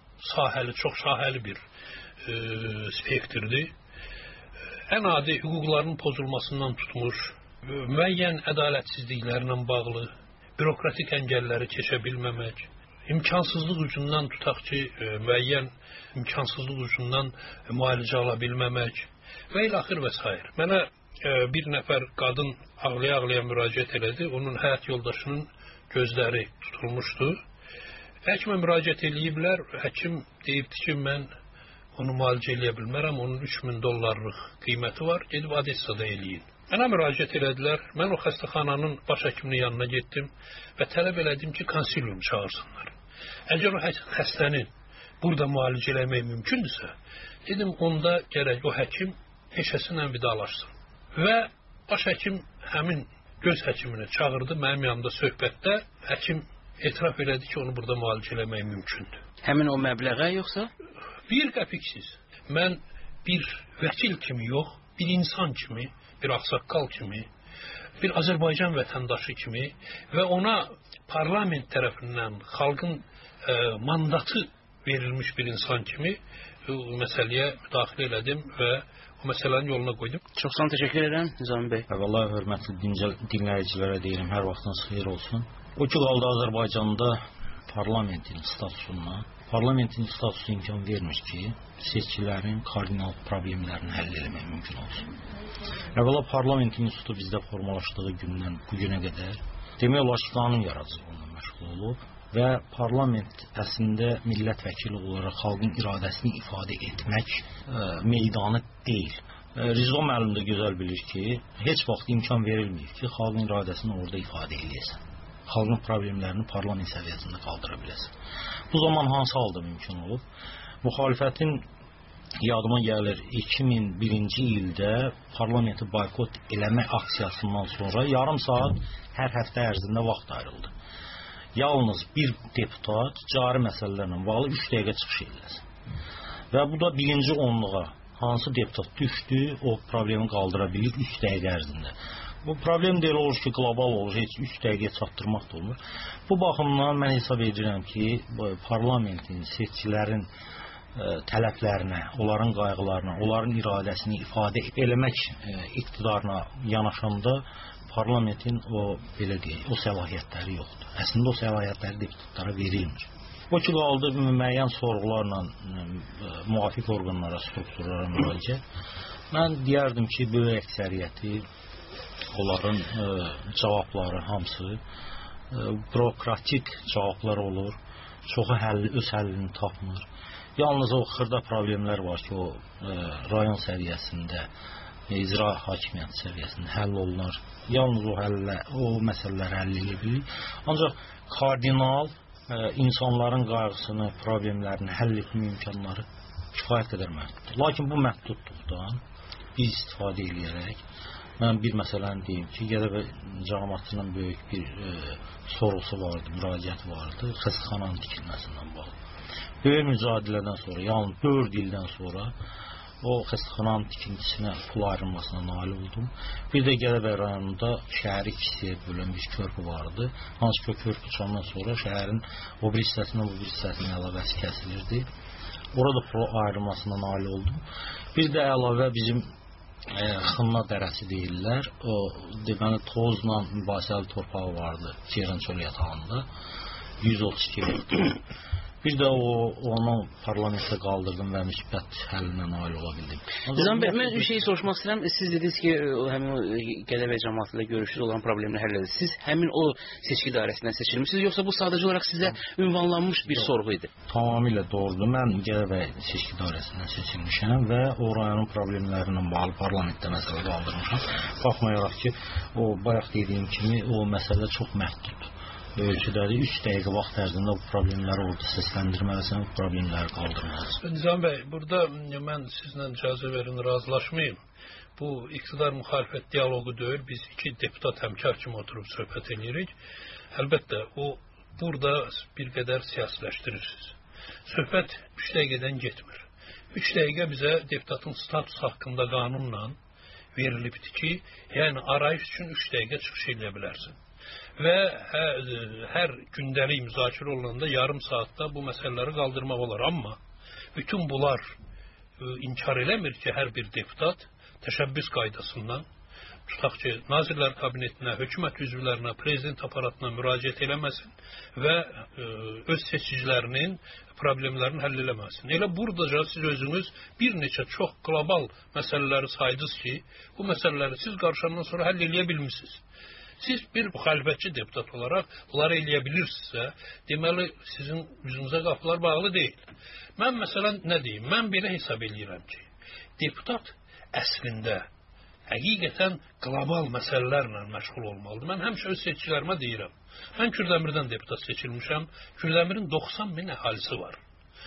şahəli bir spektrdir. Ən adi hüquqlarının pozulmasından tutmuş, müəyyən ədalətsizliklərlə bağlı, bürokratik əngəlləri keçə bilməmək, imkansızlıq ucundan tutaq ki, müəyyən imkansızlıq ucundan müalicə ala bilməmək və ilaxır və s. Mənə bir nəfər qadın ağlaya-ağlaya müraciət elədi, onun həyat yoldaşının gözləri tutulmuşdu. Həkimə müraciət eləyiblər, həkim deyibdi ki, mən onu müalicə eləyə bilmərəm, onun $3000 qiyməti var, gedib Odessada eləyin. Mənə müraciət elədilər, mən o xəstəxananın baş həkiminin yanına getdim və tələb elədim ki, konsilium çağırsınlar. Əgər o xəstənin burada müalicə eləmək mümkündürsə, dedim, onda gərək o həkim peşəsinə vidalaşsın. Və baş həkim həmin göz həkimini çağırdı, mənim yanımda söhbətdə həkim etiraf elədi ki, onu burada müalicə eləmək mümkündür. Həmin o məbləğə yoxsa? Bir qəpiksiz. Mən bir vəkil kimi yox, bir insan kimi, bir ağsaqqal kimi, bir Azərbaycan vətəndaşı kimi və ona parlament tərəfindən xalqın mandatı verilmiş bir insan kimi məsələyə müdaxilə elədim və o məsələnin yoluna qoydum. Çox sağ olun, təşəkkür edirəm Nizami bəy. Əvvəla hörmətli dinləyicilərə deyirəm, hər vaxtınız xeyir olsun. O ki qaldı Azərbaycanda parlamentin statusu imkan vermir ki, seçkilərin kardinal problemlərini həll eləmək mümkün olsun. Əvvəla parlamentin institutu bizdə formalaşdığı gündən bu günə qədər demək olar ki, qanun yaradıcılığına məşğul olub və parlament əslində millət vəkili olaraq xalqın iradəsini ifadə etmək meydanı deyil. Rizvan müəllim də gözəl bilir ki, heç vaxt imkan verilməyib ki, xalqın iradəsini orada ifadə edəsən. Xalqın problemlərini parlament səviyyəsində qaldıra biləsən. Bu zaman hansı halda mümkün olub? Müxalifətin yadıma gəlir 2001-ci ildə parlamenti boykot eləmək aksiyasından sonra yarım saat hər həftə ərzində vaxt ayrıldı. Yalnız bir deputat cari məsələlərlə bağlı 3 dəqiqə çıxış ediləsin. Və bu da birinci onluğa hansı deputat düşdü, o problemi qaldıra bilir 3 dəqiqə ərzində. Bu problem deyil olur ki, qlobal olur, heç 3 dəqiqəyə çatdırmaq da olmur. Bu baxımdan mən hesab edirəm ki, parlamentin, seçkilərin tələblərinə, onların qayğılarına, onların iradəsini ifadə eləmək iqtidarına yanaşanda parlamentin o, belə deyək, o səlahiyyətləri yoxdur. Əslində o səlahiyyətləri deputatlara verilmir. O ki qaldı müəyyən sorğularla müvafiq orqanlara, strukturlara müraciət. Mən deyərdim ki, böyük əksəriyyəti onların cavabları hamısı bürokratik cavablar olur. Çoxu öz həllini tapmır. Yalnız o xırda problemlər var ki, o rayon səviyyəsində, icra hakimiyyəti səviyyəsində həll olunur. Yalnız o məsələləri həll edə bilir. Ancaq kardinal insanların qayğısını, problemlərini həll etmə imkanları kifayət qədər məhduddur. Lakin bu məhdudluqdan biz istifadə edərək, mən bir məsələni deyim ki, Gədəbəy cəmiyyətinin böyük bir sorğusu vardı, müraciəti vardı, xəstəxananın tikilməsindən bağlı. Böyük mücadilədən sonra, yalnız 4 ildən sonra o xəstəxananın tikintisinə pul ayrılmasına nail oldum. Bir də Gədəbəy rayonunda şəhəri ikisiyə bölən bir körpü vardı. Hansı ki, o körpü uçandan sonra şəhərin o bir hissəsindən bu bir hissəsinin əlavəsi kəsilirdi. Orada pul ayrılmasına nail oldum. Bir də əlavə bizim Xınna dərəsi deyirlər. O deməli tozla mübahisəli torpağı vardı Ceyran çöl yatağında. 132 hektar. Bir də onu parlamentdə qaldırdım və müsbət həllinə nail ola bildim. Nizam bəy, mən bir şey soruşmaq istəyirəm. Siz dediniz ki, həmin o Gədəbəy cəmiyyəti ilə görüşdünüz, olan problemləri həll ediniz. Siz həmin o seçki dairəsindən seçilmisiniz, yoxsa bu sadəcə olaraq sizə ünvanlanmış bir sorğu idi? Tamamilə doğrudur. Mən Gədəbəy seçki dairəsindən seçilmişəm və o rayonun problemlərinə bağlı parlamentdə məsələ qaldırmışam. Baxmayaraq ki, o bayaq dediyim kimi o məsələ çox məhduddur. Ölçüdədir. 3 dəqiqə vaxt ərzində bu problemləri orada səsləndirməlisən, bu problemləri qaldırmalısan. Nizam bəy, burada mən sizlə icazə verin, razılaşmayım. Bu iqtidar müxalifət dialoqu deyil, biz 2 deputat həmkar kimi oturub söhbət edirik. Əlbəttə, o burada bir qədər siyasiləşdirirsiniz. Söhbət 3 dəqiqədən getmir. 3 dəqiqə bizə deputatın status haqqında qanunla verilibdir ki, yəni arayış üçün 3 dəqiqə çıxış edə bilərsin. Və hər gündəlik müzakirə olunanda yarım saatda bu məsələləri qaldırmaq olar. Amma bütün bunlar inkar eləmir ki, hər bir deputat təşəbbüs qaydasından tutaq ki, Nazirlər Kabinetinə, hökumət üzvlərinə, prezident aparatına müraciət eləməsin və öz seçicilərinin problemlərini həll eləməsin. Elə buradaca siz özünüz bir neçə çox qlobal məsələləri saydınız ki, bu məsələləri siz qarşılandan sonra həll eləyə bilmişsiniz. Siz bir müxalifətçi deputat olaraq bunları eləyə bilirsinizsə, deməli sizin üzünüzə qapılar bağlı deyil. Mən məsələn nə deyim? Mən belə hesab edirəm ki, deputat əslində həqiqətən qlobal məsələlərlə məşğul olmalıdır. Mən həmişə öz seçicilərimə deyirəm. Mən Kürdəmirdən deputat seçilmişəm. Kürdəmirin 90.000 əhalisi var.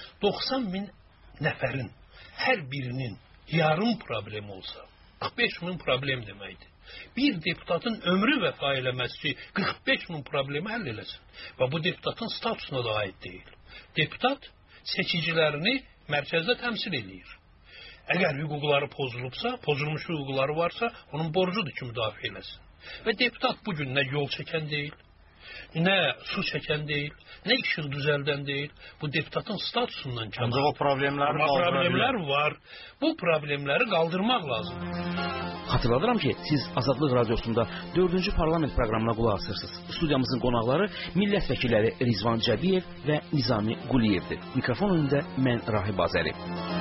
90.000 nəfərin hər birinin yarım problemi olsa, 45.000 problem deməkdir. Bir deputatın ömrü vəfa eləməz ki, 45.000 problemi həll eləsin. Və bu deputatın statusuna da aid deyil. Deputat seçicilərini mərkəzdə təmsil edir. Əgər hüquqları pozulubsa, pozulmuş hüquqları varsa, onun borcudur ki, müdafiə eləsin. Və deputat bugün nə yol çəkən deyil, nə su çəkən deyil, nə işıq düzəldən deyil. Bu deputatın statusundan kənar. Ancaq o problemlər var. Bu problemləri qaldırmaq lazımdır. Xatırladıram ki, siz Azadlıq Radiosunda 4-cü parlament proqramına qulaq asırsınız. Studiyamızın qonaqları millət vəkilləri Rizvan Cəbiyev və Nizami Quliyevdir. Mikrofon önündə mən Rahib Azəri.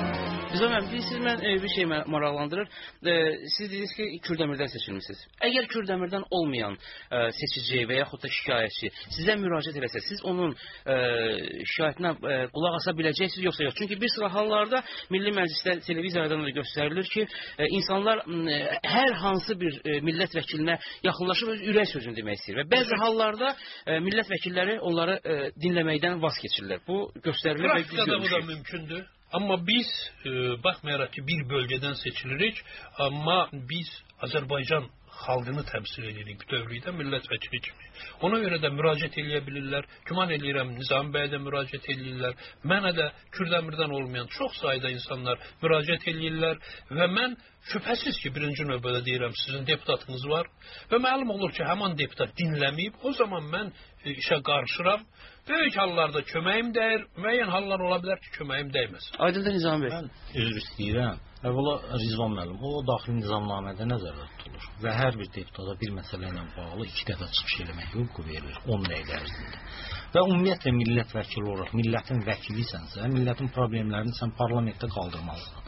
Nizam bəy, mən bir şey maraqlandırır. Siz dediniz ki, Kürdəmirdən seçilmişsiniz. Əgər Kürdəmirdən olmayan seçici və yaxud da şikayətçi sizə müraciət eləsə, siz onun şikayətinə qulaq asa biləcəksiniz yoxsa yox? Çünki bir sıra hallarda Milli Məclisdə televiziyadan da göstərilir ki, insanlar hər hansı bir millət vəkilinə yaxınlaşıb öz ürək sözünü demək istəyir. Və bəzi hallarda millət vəkilləri onları dinləməkdən vaz keçirlər. Bu göstərilir və biz görmüşük. Praktikada bu da mümkündür. Amma biz, baxmayaraq ki, bir bölgədən seçilirik, amma biz Azərbaycan xalqını təmsil edirik bütövlükdə millət vəkili kimi. Ona görə də müraciət eləyə bilirlər. Güman edirəm, Nizami bəyə də müraciət eləyirlər. Mənə də Kürdəmirdən olmayan çox sayda insanlar müraciət eləyirlər və mən şübhəsiz ki, birinci növbədə deyirəm, sizin deputatınız var və məlum olur ki, həman deputat dinləməyib, o zaman mən işə qarışıram. Böyük hallarda köməyim dəyir, müəyyən hallar ola bilər ki, köməyim dəyməsin. Aydındır Nizami bəy. Mən üzr istəyirəm. Əvvəla Rizvan müəllim, o daxili nizamnamədə nəzərdə tutulur və hər bir deputada bir məsələ ilə bağlı 2 dəfə çıxış eləmək hüququ verilir 10 dəqiqə ərzində. Və ümumiyyətlə millət vəkili olaraq, millətin vəkiliysənsə, millətin problemlərini sən parlamentdə qaldırmalısan.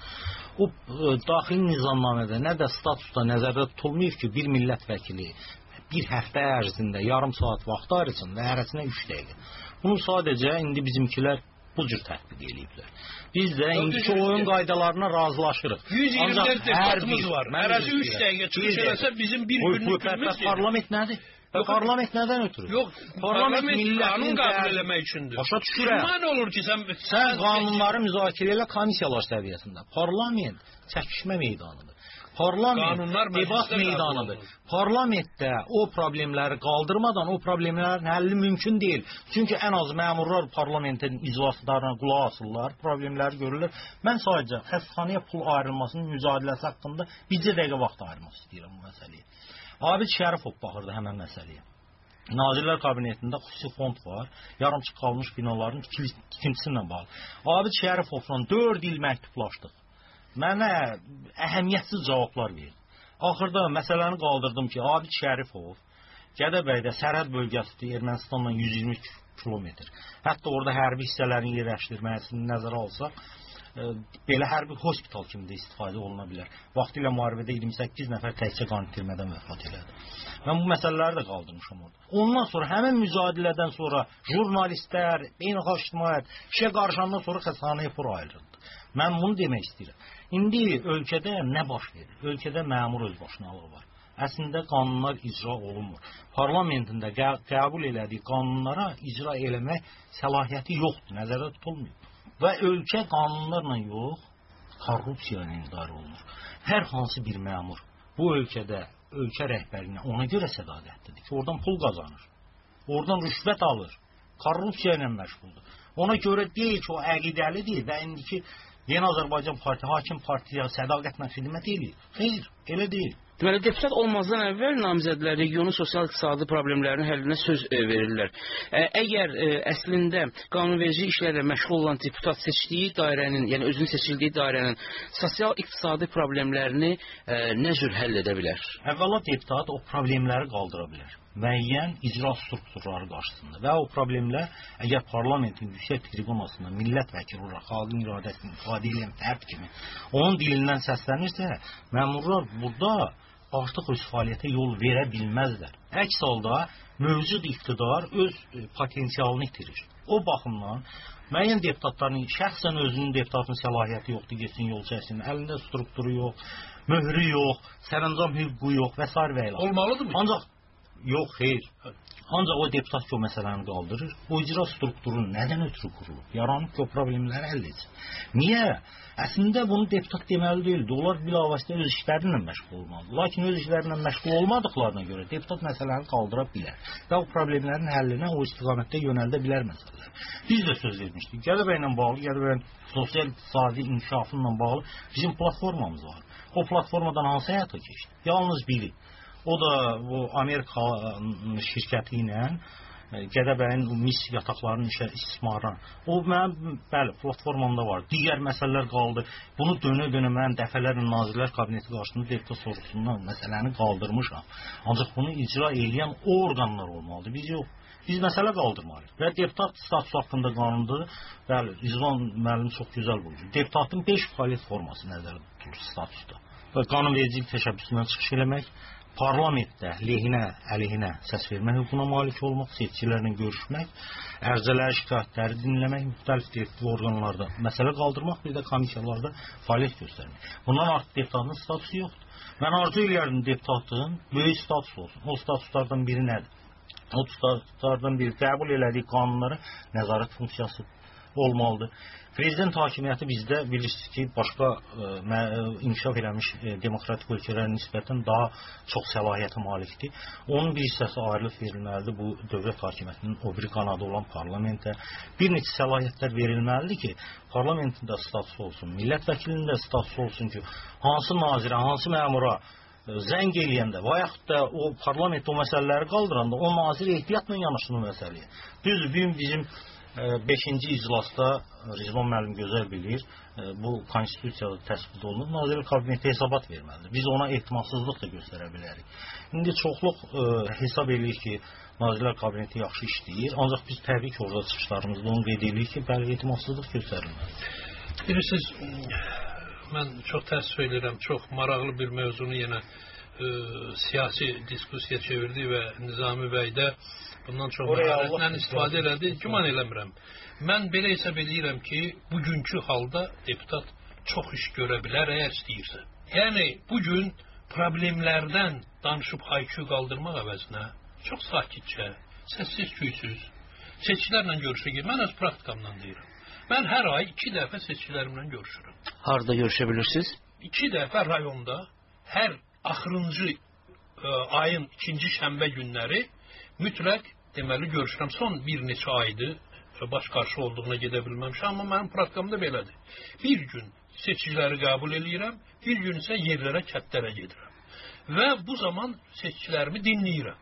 O daxili nizamnamədə nə də statusda nəzərdə tutulmayıb ki, bir millət vəkili bir həftə ərzində yarım saat vaxt ayırsın və hərəsinə 3 dəqiqə. Bunu sadəcə indi bizimkilər bu cür tətbiq ediblər. Biz də indiki oyun qaydalarına razılaşırıq. 124 deputatımız var. Hərəsi 3 dəqiqə çıxış eləsə bizim bir günlük günümüz parlament nədir? Parlament nədən ötürü? Yox, parlament qanun qəbul eləmək üçündür. Başa düşürəm. Nə olur ki, sən qanunları müzakirə elə komissiyalar səviyyəsində. Parlament çəkişmə meydanıdır. Parlament debat meydanıdır. Parlamentdə o problemləri qaldırmadan o problemlərin həlli mümkün deyil. Çünki ən az məmurlar parlamentin iclaslarına qulaq asırlar, problemləri görürlər. Mən sadəcə xəstəxanaya pul ayrılmasının mücadiləsi haqqında bircə dəqiqə vaxt ayırmaq istəyirəm bu məsələyə. Abid Şərifov baxırdı həmən məsələyə. Nazirlər Kabinetində xüsusi fond var, yarımçıq qalmış binaların tikintisi ilə bağlı. Abid Şərifovla 4 il məktublaşdıq. Mənə əhəmiyyətsiz cavablar verdi. Axırda məsələni qaldırdım ki, Abid Şərifov Gədəbəydə sərhəd bölgəsidir, Ermənistanla 120 kilometr. Hətta orada hərbi hissələrin yerləşdirməsini nəzərə alsaq, belə hərbi hospital kimi də istifadə oluna bilər. Vaxtilə müharibədə 28 nəfər təkcə qan itirmədən vəfat elədi. Mən bu məsələləri də qaldırmışam orada. Ondan sonra, həmin mücadilədən sonra jurnalistlər, beynəlxalq ictimaiyyət işə qarışandan sonra xəstəxanaya pul ayrıldı. Mən bunu demək istəyirəm. İndi ölkədə nə baş verir? Ölkədə məmur özbaşınalığı var. Əslində qanunlar icra olunmur. Parlamentində qəbul elədiyi qanunlara icra eləmək səlahiyyəti yoxdur, nəzərdə tutulmuyor. Və ölkə qanunlarla yox, korrupsiya ilə idarə olunur. Hər hansı bir məmur bu ölkədə ölkə rəhbərinə ona görə sədaqətlidir ki, oradan pul qazanır, oradan rüşvət alır, korrupsiya ilə məşğuldur. Ona görə deyil ki, o əqidəlidir və indiki Yeni Azərbaycan hakim partiya sədaqətlə xidmət edir. Xeyr, elə deyil. Deməli, deputat olmazdan əvvəl namizədlər regionun sosial-iqtisadi problemlərinin həllinə söz verirlər. Əgər əslində qanunverici işlərlə məşğul olan deputat seçdiyi dairənin, yəni özünün seçildiyi dairənin sosial-iqtisadi problemlərini nə cür həll edə bilər? Əvvəla deputat o problemləri qaldıra bilər. Müəyyən icra strukturları qarşısında və o problemlər əgər parlamentin yüksək tribunasında millət vəkili olaraq xalqın iradəsini ifadə edən fərd kimi onun dilindən səslənirsə, məmurlar burada artıq öz fəaliyyətə yol verə bilməzlər. Əks halda mövcud iqtidar öz potensialını itirir. O baxımdan müəyyən deputatların şəxsən özünün deputatın səlahiyyəti yoxdur, getsin yol çəksin, əlində strukturu yox, möhrü yox, sərəncam hüququ yox və s. və ilə. Olmalıdır mı? Ancaq yox, xeyr. Ancaq o deputat ki, o məsələni qaldırır. O icra strukturu nədən ötürü qurulub? Yaranıb ki, o problemləri həll etsin. Niyə? Əslində bunu deputat deməli deyildi. Onlar bilavasitə öz işlərinlə məşğul olmalıdır. Lakin öz işlərinlə məşğul olmadıqlarına görə deputat məsələni qaldıra bilər. Və o problemlərin həllinə o istiqamətdə yönəldə bilər məsələlər. Biz də söz vermişdik. Gədəbəylə bağlı, Gədəbəyin sosial-iqtisadi inkişafıyla bağlı bizim platformamız var. O platformadan hansı həyata keçdi? Yalnız biri. O da bu Amerika şirkəti ilə Gədəbəyin mis yataqlarının işə istismarına. O mənim bəli platformamda var. Digər məsələlər qaldı. Bunu dönə-dönə mən dəfələrlə Nazirlər Kabineti qarşısında deputat sorğusundan məsələni qaldırmışam. Ancaq bunu icra edən orqanlar olmalıdır. Biz yox. Biz məsələ qaldırmalıyıq. Və deputat statusu haqqında qanunda, bəli, İzvan müəllim çox gözəl buyurdu. Deputatın 5 fəaliyyət forması nəzərdə tutulur statusda. Və qanunvericilik təşəbbüsündən çıxış eləmək, parlamentdə lehinə, əleyhinə səs vermə hüququna malik olmaq, seçicilərlə görüşmək, ərizələri, şikayətləri dinləmək, müxtəlif orqanlarda məsələ qaldırmaq, bir də komissiyalarda fəaliyyət göstərmək. Bundan artıq deputatın statusu yoxdur. Mən arzu edirdim deputatın böyük status olsun. O statuslardan biri nədir? O statuslardan biri qəbul elədiyi qanunlara nəzarət funksiyası olmalıdır. Prezident hakimiyyəti bizdə bilirsiniz ki, başqa inkişaf eləmiş demokratik ölkələrə nisbətən daha çox səlahiyyətə malikdir. Onun bir hissəsi ayrılıq verilməlidir bu dövlət hakimiyyətinin o biri qanadı olan parlamentə. Bir neçə səlahiyyətlər verilməlidir ki, parlamentin də statusu olsun, millət vəkilinin də statusu olsun ki, hansı nazirə, hansı məmura zəng eləyəndə və yaxud da o parlament o məsələləri qaldıranda o nazir ehtiyatla yanaşır bu məsələyə. Düzdür, bugün bizim 5-ci iclasda Rizvan müəllim gözəl bilir, bu konstitusiyada təsbit olunub, Nazirlər Kabineti hesabat verməlidir. Biz ona ehtimalsızlıq da göstərə bilərik. İndi çoxluq hesab edir ki, Nazirlər Kabineti yaxşı işləyir, ancaq biz təbii ki, orada çıxışlarımızda onu qeyd edirik ki, bəli, ehtimalsızlıq göstərilməlidir. Bilirsiniz, mən çox təəssüf edirəm, çox maraqlı bir mövzunu yenə siyasi diskusiya çevirdi və Nizami bəy də bundan çox məharətlə istifadə elədi. Güman eləmirəm. Mən belə hesab edirəm ki, bugünkü halda deputat çox iş görə bilər, əgər istəyirsə. Yəni, bugün problemlərdən danışıb haykü qaldırmaq əvəzinə çox sakitcə, səssiz küysüz, seçkilərlə görüşə mən öz praktikamdan deyirəm. Mən hər ay 2 dəfə seçkilərimlə görüşürəm. Harada görüşə bilirsiniz? 2 dəfə rayonda hər axırıncı ayın 2-ci şənbə günləri mütləq deməli görüşürəm. Son bir neçə aydır baş qarşı olduğuna gedə bilməmişəm, amma mənim praktikamda belədir. Bir gün seçkiləri qəbul edirəm, bir gün isə yerlərə, kəndlərə gedirəm. Və bu zaman seçkilərimi dinləyirəm.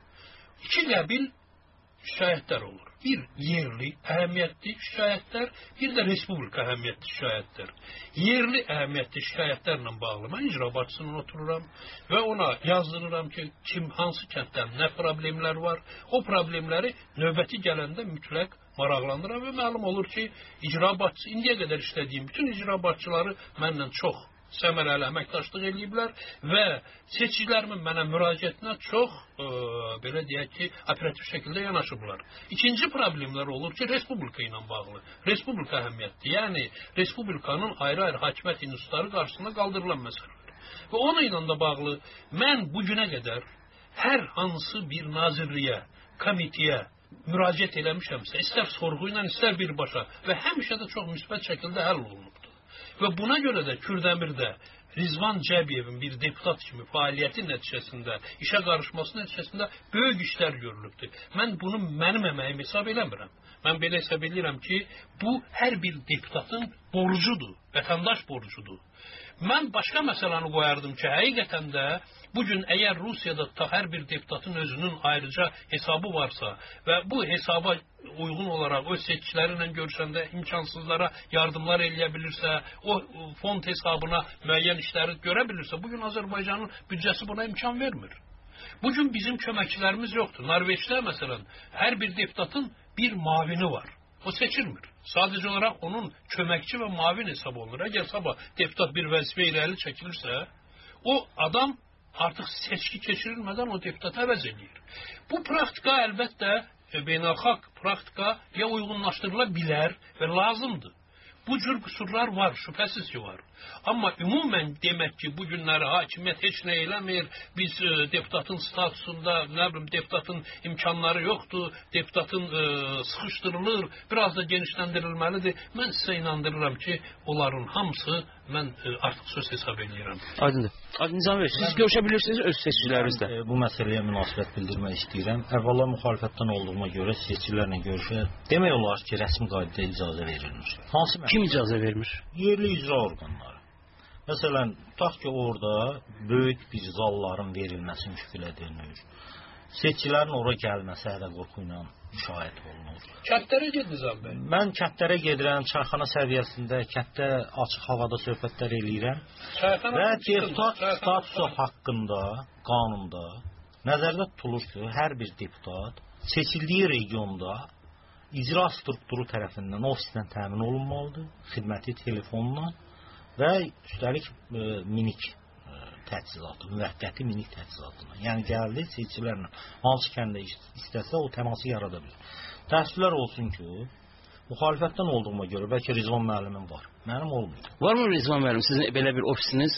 2 qəbil şikayətlər olur. Bir yerli əhəmiyyətli şikayətlər, bir də respublika əhəmiyyətli şikayətlər. Yerli əhəmiyyətli şikayətlərlə bağlı mən icra başçısına otururam və ona yazdırıram ki, hansı kənddən nə problemlər var, o problemləri növbəti gələndə mütləq maraqlandıram və məlum olur ki, icra başçısı indiyə qədər işlədiyim bütün icra başçıları məndən çox səmərəli əməkdaşlıq eləyiblər və seçicilərimin mənə müraciətinə çox, belə deyək ki, operativ şəkildə yanaşıblar. İkinci problemlər olur ki, respublika ilə bağlı. Respublika əhəmiyyətli, yəni respublikanın ayrı-ayrı hakimiyyət institutları qarşısında qaldırılan məsələlər. Və onun ilə də bağlı mən bugünə qədər hər hansı bir nazirliyə, komiteyə müraciət eləmişəmsə, istər sorğu ilə, istər birbaşa və həmişə də çox müsbət şəkildə həll olunubdur. Və buna görə də Kürdəmirdə Rizvan Cəbiyevin bir deputat kimi fəaliyyəti nəticəsində, işə qarışması nəticəsində böyük işlər görülübdür. Mən bunu mənim əməyim hesab eləmirəm. Mən belə hesab edirəm ki, bu hər bir deputatın borcudur, vətəndaş borcudur. Mən başqa məsələni qoyardım ki, həqiqətən də bugün əgər Rusiyada hər bir deputatın özünün ayrıca hesabı varsa və bu hesaba uyğun olaraq öz seçkiləri ilə görüşəndə imkansızlara yardımlar eləyə bilirsə, o fond hesabına müəyyən işləri görə bilirsə, bugün Azərbaycanın büdcəsi buna imkan vermir. Bugün bizim köməkçilərimiz yoxdur. Norveçdə məsələn hər bir deputatın bir mavini var. O seçilmir. Sadəcə olaraq onun köməkçi və mavin hesab olunur. Əgər sabah deputat bir vəzifə irəli çəkilirsə, o adam artıq seçki keçirilmədən o deputatı əvəz edir. Bu praktika əlbəttə beynəlxalq praktikaya uyğunlaşdırıla bilər və lazımdır. Bu cür qüsurlar var, şübhəsiz ki var. Amma ümumən demək ki, bu günləri hakimiyyət heç nə eləmir, biz deputatın statusunda, nə bilim, deputatın imkanları yoxdur, deputatın sıxışdırılır, biraz da genişləndirilməlidir. Mən sizə inandırıram ki, onların hamısı mən artıq söz hesab edirəm. Aydındır. Nizami bəy, siz görüşə bilirsiniz öz seçicilərinizlə. Bu məsələyə münasibət bildirmək istəyirəm. Əvvəla müxalifətdən olduğuma görə seçicilərlə görüşə demək olar ki, rəsmi qaydada icazə verilmir. Kim icazə vermir? Yerli icra orqanları. Məsələn, tutaq ki, orada böyük bir zalların verilməsi müşkül edilir. Seçkilərin ora gəlməsi hələ qorxu ilə müşahidə olunur. Kəndlərə gediniz abi? Mən kəndlərə gedirəm, çayxana səviyyəsində, kənddə açıq havada söhbətlər eləyirəm. Və deputat statusu haqqında, qanunda nəzərdə tutulur ki, hər bir deputat seçildiyi regionda icra strukturu tərəfindən ofisdən təmin olunmalıdır, xidməti telefonla və üstəlik minik təchizatı, müvəqqəti minik təchizatına. Yəni gəldi seçicilərlə hansı kəndə istəsə o təması yarada bilir. Təəssüflər olsun ki, müxalifətdən olduğuma görə bəlkə Rizvan müəllimin var. Mənim olmuyor. Varmı Rizvan müəllim sizin belə bir ofisiniz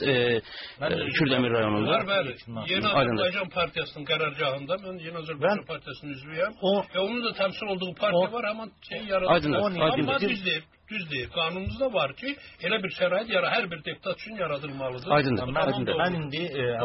Kürdəmir rayonunda? Var, bəli. Yeni Azərbaycan Partiyasının qərargahında mən Yeni Azərbaycan Partiyasının üzvüyəm. Onun da təmsil olduğu partiya var, amma yaradır. Amma düzdür. Qanunumuzda var ki, elə bir şərait hər bir deputat üçün yaradılmalıdır. Aydındır. Mən indi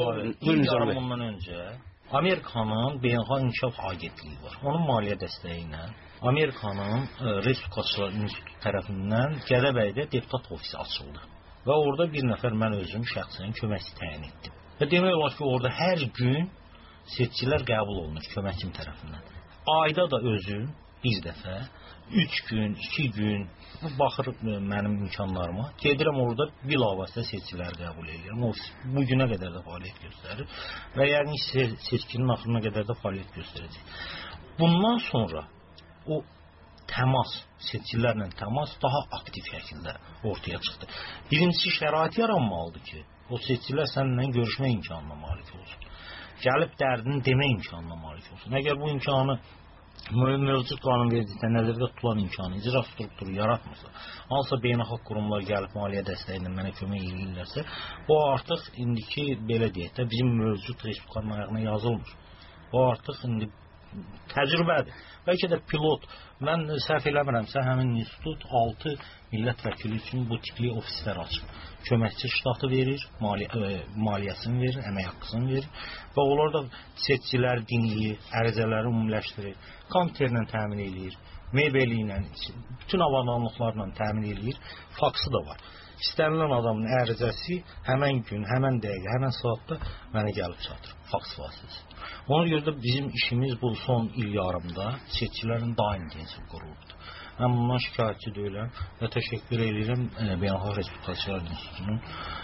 ilk yarımından öncə Amerikanın Beynəlxalq İnkişaf Agentliyi var. Onun maliyyə dəstəyi ilə Amerikanın Respublikaçılar İnstitutu tərəfindən Gədəbəydə deputat ofisi açıldı. Və orada bir nəfər mən özüm şəxsən köməkçi təyin etdim. Və demək olar ki, orada hər gün seçkilər qəbul olunur köməkçim tərəfindən. Ayda da özüm bir dəfə 3 gün, 2 gün baxır mənim imkanlarıma. Gedirəm orada bilavasitə seçkilər qəbul edirəm. O bu günə qədər də fəaliyyət göstərir və yəni seçkinin axırına qədər də fəaliyyət göstərəcək. Bundan sonra o təmas, seçicilərlə təmas daha aktiv şəkildə ortaya çıxdı. Birincisi şərait yaranmalıdır ki, o seçicilər səninlə görüşmə imkanına malik olsun. Gəlib dərdini demək imkanına malik olsun. Əgər bu imkanı mövcud qanunvericilikdə nəzərdə tutulan imkanı icra strukturu yaratmırsa, hansısa beynəlxalq qurumlar gəlib maliyyə dəstəyi ilə mənə kömək edirlərsə, bu artıq indiki belə deyək də bizim mövcud respublikanın ayağına yazılmır. Bu artıq indi təcrübədir. Bəlkə də pilot. Mən səhv eləmirəmsə, həmin institut 6 millət vəkili üçün bu tipli ofislər açır. Köməkçi ştatı verir, maliyyəsini verir, əmək haqqısını verir və onlar da seçiciləri dinləyir, ərizələri ümumiləşdirir, kompüterlə təmin edir, mebeli ilə, bütün avadanlıqlarla təmin edir, faksı da var. İstənilən adamın ərizəsi həmən gün, həmən dəqiqə, həmən saatda mənə gəlib çatır, faks vasitəsi. Ona görə də bizim işimiz bu son il yarımda seçicilərin daha intensiv qurulubdur. Mən bundan şikayətçi deyiləm və təşəkkür edirəm Beynəlxalq Respublikaçılar İnstitutunun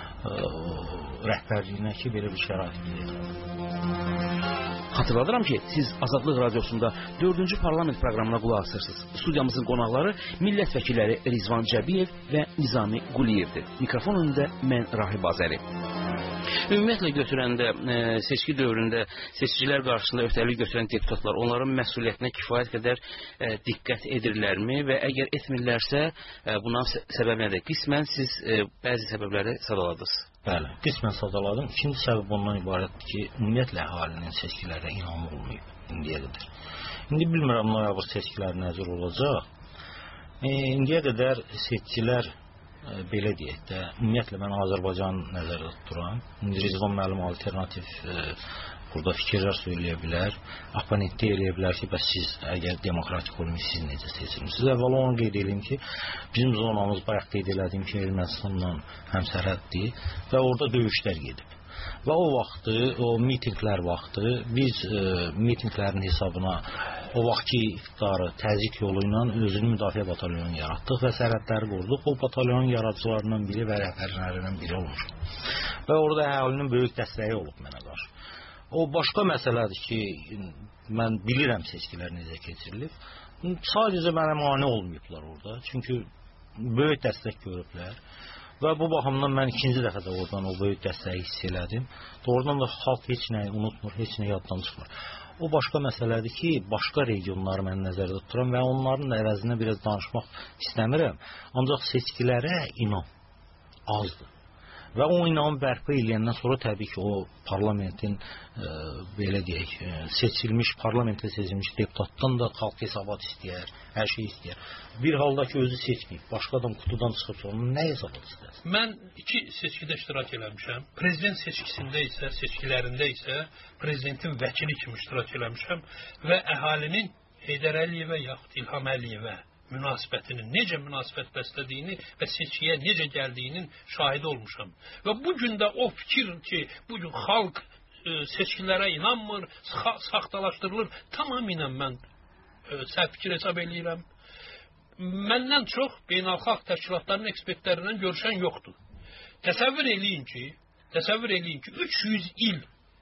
rəhbərliyinə ki, belə bir şərait verir. Hatırladıram ki, siz Azadlıq Radiosunda 4-cü parlament proqramına qulaq asırsınız. Studiyamızın qonaqları millət vəkilləri Rizvan Cəbiyev və Nizami Quliyevdir. Mikrofon önündə mən Rahib Azəri. Ümumiyyətlə götürəndə seçki dövründə seçicilər qarşısında öhdəlik götürən deputatlar onların məsuliyyətinə kifayət qədər diqqət edirlərmi və əgər etmirlərsə buna səbəb nədir? Qismən siz bəzi səbəbləri sadaladınız. Bəli, qismən sadaladım. İkinci səbəb ondan ibarətdir ki, ümumiyyətlə əhalinin seçkilərə inamı olmayıb indiyə qədər. İndi bilmirəm noyabr seçkiləri necə olacaq. İndiyə qədər seçicilər belə deyək də, ümumiyyətlə mən Azərbaycanı nəzərdə tuturam. Rizvan müəllim alternativ burada fikirlər söyləyə bilər. Oponentdə eləyə bilər ki, bəs siz əgər demokratik olmayı siz necə seçilmişsiniz? Əvvəla onu qeyd edeyim ki, bizim zonamız bayaq qeyd elədiyim ki, Ermənistanla həmsərhəddir və orada döyüşlər gedib. Və o vaxtı, o mitinqlər vaxtı biz mitinqlərin hesabına o vaxtki iqtidarı təzyiq yolu ilə özünü müdafiə batalyonu yaratdıq və sərhədləri qurduq. O batalyonun yaradıcılarından biri və rəhbərlərindən biri olmuş. Və orada əhalinin böyük dəstəyi olub mənə qarşı. O başqa məsələdir ki, mən bilirəm seçkilər necə keçirilib. Sadəcə mənə mane olmayıblar orada. Çünki böyük dəstək görüblər. Və bu baxımdan mən ikinci dəfə də oradan o böyük dəstəyi hiss elədim. Doğrudan da xalq heç nəyi unutmur, heç nə yaddan çıxmır. O başqa məsələdir ki, başqa regionları mən nəzərdə tuturam və onların əvəzinə biraz danışmaq istəmirəm. Ancaq seçkilərə inam azdır. Və o inamı bərpa eləyəndən sonra təbii ki, o parlamentin belə deyək, seçilmiş, parlamentə seçilmiş deputatdan da xalq hesabat istəyər, hər şey istəyər. Bir halda ki, özü seçməyib, başqa adam qutudan çıxıb onun nə hesabat istəyər? Mən 2 seçkidə iştirak eləmişəm. Prezident seçkisində isə, seçkilərində isə prezidentin vəkili kimi iştirak eləmişəm və əhalinin Heydər Əliyevə yaxud İlham Əliyevə münasibətinin, necə münasibət bəslədiyini və seçkiyə necə gəldiyinin şahidi olmuşam. Və bugün də o fikir ki, bugün xalq seçkilərə inanmır, saxtalaşdırılır, tamamilə mən səhv fikir hesab eləyirəm. Məndən çox beynəlxalq təşkilatların ekspertlərindən görüşən yoxdur. Təsəvvür eləyin ki, 300 il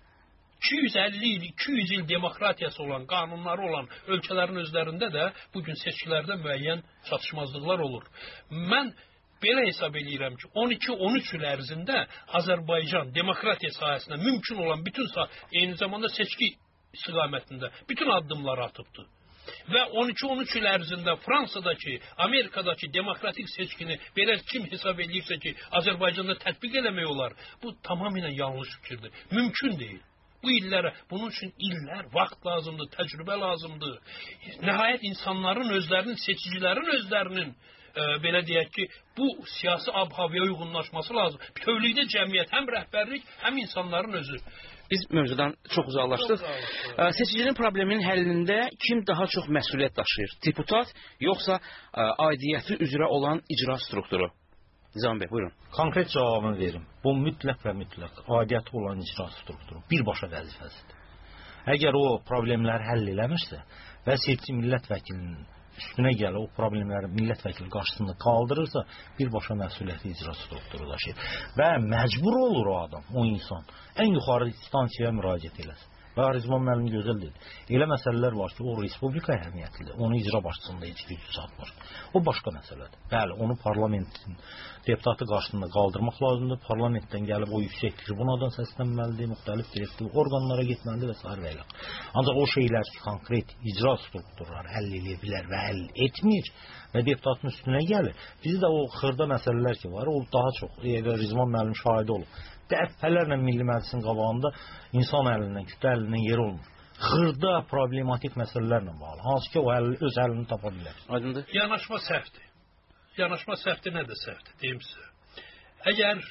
250 il, 200 il demokratiyası olan, qanunları olan ölkələrin özlərində də bugün seçkilərdə müəyyən çatışmazlıqlar olur. Mən belə hesab eləyirəm ki, 12-13 il ərzində Azərbaycan demokratiya sahəsində mümkün olan bütün eyni zamanda seçki istiqamətində bütün addımları atıbdır. Və 12-13 il ərzində Fransadakı, Amerikadakı demokratik seçkini belə kim hesab eləyirsə ki, Azərbaycanda tətbiq eləmək olar, bu tamamilə yanlış fikirdir. Mümkün deyil. Bu illərə, bunun üçün illər, vaxt lazımdır, təcrübə lazımdır. Nəhayət insanların özlərinin, seçicilərin özlərinin belə deyək ki, bu siyasi ab-havaya uyğunlaşması lazım. Bütövlükdə cəmiyyət, həm rəhbərlik, həm insanların özü. Biz mövzudan çox uzaqlaşdıq. Seçicinin probleminin həllində kim daha çox məsuliyyət daşıyır? Deputat, yoxsa aidiyyəti üzrə olan icra strukturu? Nizam bəy, buyurun. Konkret cavabını verim. Bu mütləq və mütləq aidiyyəti olan icra strukturu birbaşa vəzifəsidir. Əgər o problemləri həll eləmirsə və seçici millət vəkilinin üstünə gələ o problemləri millət vəkili qarşısında qaldırırsa, birbaşa məsuliyyəti icra strukturu daşıyır. Və məcbur olur o adam, o insan ən yuxarı instansiyaya müraciət eləsin. Və Rizvan müəllim gözəl dedi. Elə məsələlər var ki, o respublika əhəmiyyətlidir. Onu icra başçısında heç gücü çatmır. O başqa məsələdir. Bəli, onu parlamentin deputatı qarşısında qaldırmaq lazımdır. Parlamentdən gəlib o yüksək tribunadan səslənməlidir, müxtəlif direktiv orqanlara getməlidir və s. Ancaq o şeylər ki, konkret icra strukturları həll edə bilər və həll etmir və deputatın üstünə gəlir. Bizdə o xırda məsələlər ki var, o daha çox Rizvan müəllim şahidi olub. Dəfələrlə Milli Məclisin qabağında insan əlindən, kütlə əlindən yer olmur. Xırda problematik məsələlərlə bağlı. Hansı ki, o öz əlini tapa bilər. Aydındır. Yanaşma səhvdir. Yanaşma səhvdir, nə də səhvdir, deyim sizə. Əgər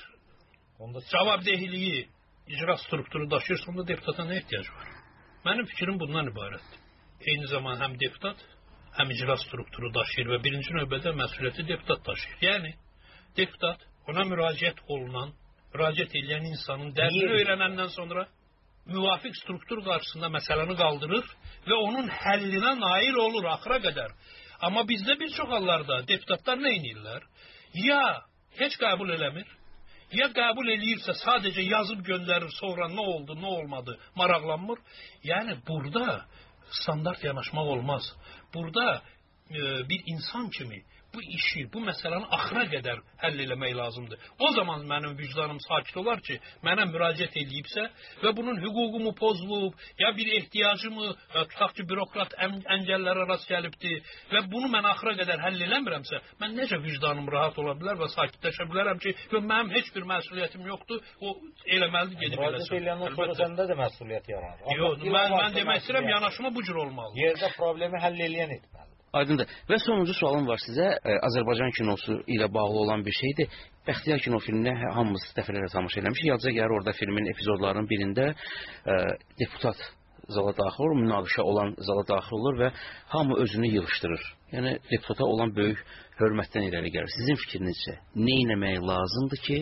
cavabdehiliyi icra strukturu daşıyırsa, onda deputata nə ehtiyac var? Mənim fikrim bundan ibarətdir. Eyni zaman həm deputat, həm icra strukturu daşıyır və birinci növbədə məsuliyyəti deputat daşıyır. Yəni, deputat ona müraciət edən insanın dərdini öyrənəndən sonra müvafiq struktur qarşısında məsələni qaldırır və onun həllinə nail olur axıra qədər. Amma bizdə bir çox hallarda deputatlar nə edirlər? Ya heç qəbul eləmir, ya qəbul eləyirsə sadəcə yazıb göndərir, sonra nə oldu, nə olmadı, maraqlanmır. Yəni, burada standart yanaşmaq olmaz. Burada bir insan kimi bu işi, bu məsələni axıra qədər həll eləmək lazımdır. O zaman mənim vicdanım sakit olar ki, mənə müraciət edibsə və bunun hüququmu pozulub, ya bir ehtiyacımı, tutaq ki, bürokrat əngəllərə rast gəlibdir və bunu mən axıra qədər həll eləmirəmsə, mən necə vicdanım rahat ola bilər və sakitləşə bilərəm ki, mənim heç bir məsuliyyətim yoxdur, o eləməlidir, gedib eləsin. Müraciət eləyəndən sonra səndə də məsuliyyət yaranır. Yox, mən demək istəyirəm, yanaşma bu cür olmalı. Yerdə problemi həll eləyən etməlidir. Aydındır. Və sonuncu sualım var sizə. Azərbaycan kinosu ilə bağlı olan bir şeydir. Bəxtiyar kino filminə hamımız dəfələrlə tamaşa eləmişik. Yadca gəlir orada filmin epizodlarının birində deputat zala daxil olur, münaqişə olan zala daxil olur və hamı özünü yığışdırır. Yəni deputata olan böyük hörmətdən irəli gəlir. Sizin fikrinizcə nə etmək lazımdır ki,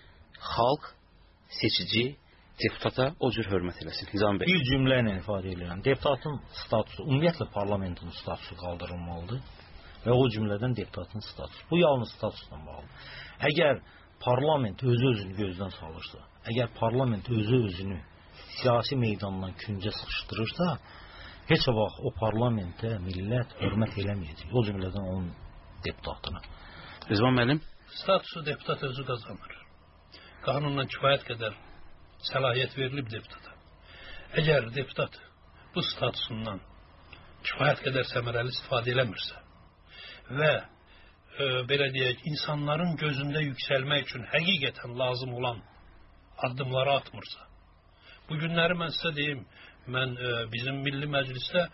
xalq, seçici deputata o cür hörmət eləsin? Nizam bəy. Bir cümlə ilə ifadə edirəm. Deputatın statusu, ümumiyyətlə parlamentin statusu qaldırılmalıdır və o cümlədən deputatın statusu. Bu yalnız statusla bağlı. Əgər parlament özünü gözdən salırsa, əgər parlament özünü siyasi meydandan küncə sıxışdırırsa, heç vaxt o parlamentə millət hörmət eləməyəcək. O cümlədən onun deputatına. Rizvan müəllim? Statusu deputat özü qazanır. Qanunla kifayət qədər səlahiyyət verilib deputata. Əgər deputat bu statusundan kifayət qədər səmərəli istifadə eləmirsə və belə deyək, insanların gözündə yüksəlmək üçün həqiqətən lazım olan addımları atmırsa, bu günləri mən sizə deyim, mən bizim Milli Məclisdə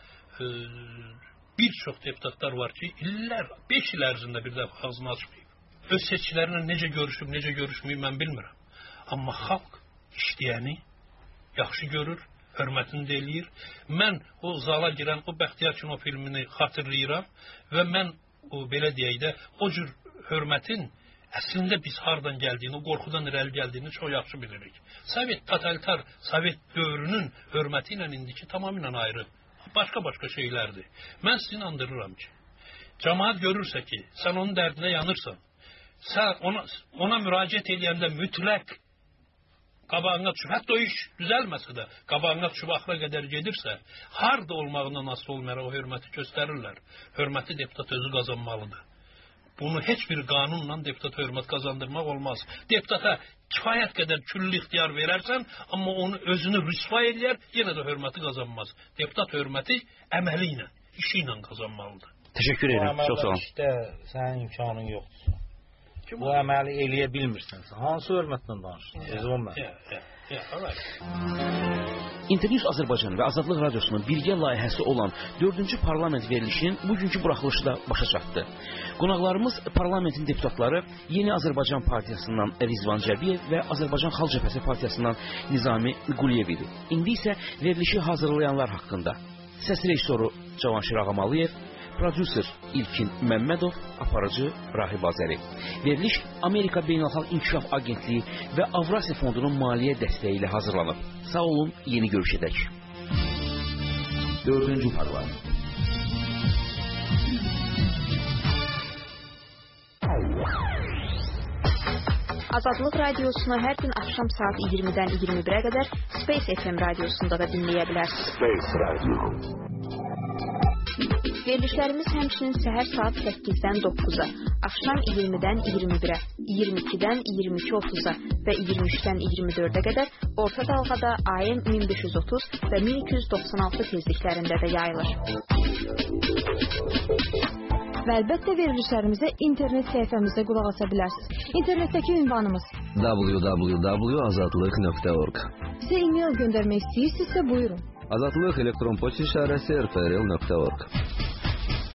bir çox deputatlar var ki, 5 il ərzində bir dəfə ağzını açmayıb. Öz seçkilərinə necə görüşüb, necə görüşməyib mən bilmirəm. Amma xalq işləyəni yaxşı görür, hörmətini də eləyir. Mən o zala girən o Bəxtiyar kino filmini xatırlayıram və mən belə deyək də o cür hörmətin əslində biz hardan gəldiyini, o qorxudan irəli gəldiyini çox yaxşı bilirik. Sovet totalitar, Sovet dövrünün hörməti ilə indiki tamamilə ayrı. Başqa şeylərdir. Mən sizi inandırıram ki, cəmaət görürsə ki, sən onun dərdinə yanırsan, sən ona müraciət edəndə mütləq qabağına düşüb, hətta o iş düzəlməsə də qabağına düşüb axıra qədər gedirsə, harda olmağından asılı olmayaraq o hörməti göstərirlər. Hörməti deputat özü qazanmalıdır. Bunu heç bir qanunla deputat hörmət qazandırmaq olmaz. Deputata kifayət qədər küllü ixtiyar verərsən, amma onu özünü rüsva eləyər, yenə də hörməti qazanmaz. Deputat hörməti əməli ilə, işi ilə qazanmalıdır. Təşəkkür edirəm. Çox sağ olun. İşdə sənin imkanın yoxdur. Bu əməli eləyə bilmirsənsə, hansı hörmətlə danışırsan? Rizvan müəllim. İnternews Azərbaycan və Azadlıq Radiosunun birgə layihəsi olan 4-cü parlament verilişinin bugünkü buraxılışı da başa çatdı. Qonaqlarımız parlamentin deputatları Yeni Azərbaycan Partiyasından Rizvan Cəbiyev və Azərbaycan Xalq Cəbhəsi Partiyasından Nizami Quliyev idi. İndi isə verilişi hazırlayanlar haqqında səs rejissoru Cavanşir Ağamalıyev, prodüser İlkin Məmmədov, aparıcı Rahib Azəri. Veriliş Amerika Beynəlxalq İnkişaf Agentliyi və Avrasiya Fondunun maliyyə dəstəyi ilə hazırlanıb. Sağ olun, yeni görüşədək. 4-cü parlament. Azadlıq radiosunu hər gün axşam saat 20-dən 21-ə qədər Space FM radiosunda da dinləyə bilərsiniz. Space Radio. Verilişlərimiz həmçinin səhər saat 8-dən 9-a, axşam 20-dən 21-ə, 22-dən 22:30-a və 23-dən 24-ə qədər orta dalğada AM 1530 və 1296 tezliklərində də yayılır. Və əlbəttə verilişlərimizə internet səhifəmizdə qulaq asa bilərsiniz. İnternetdəki ünvanımız www.azadlıq.org. Bizə e-mail göndərmək istəyirsinizsə buyurun. Azadlıq elektron poçt işarəsi rtrl.org.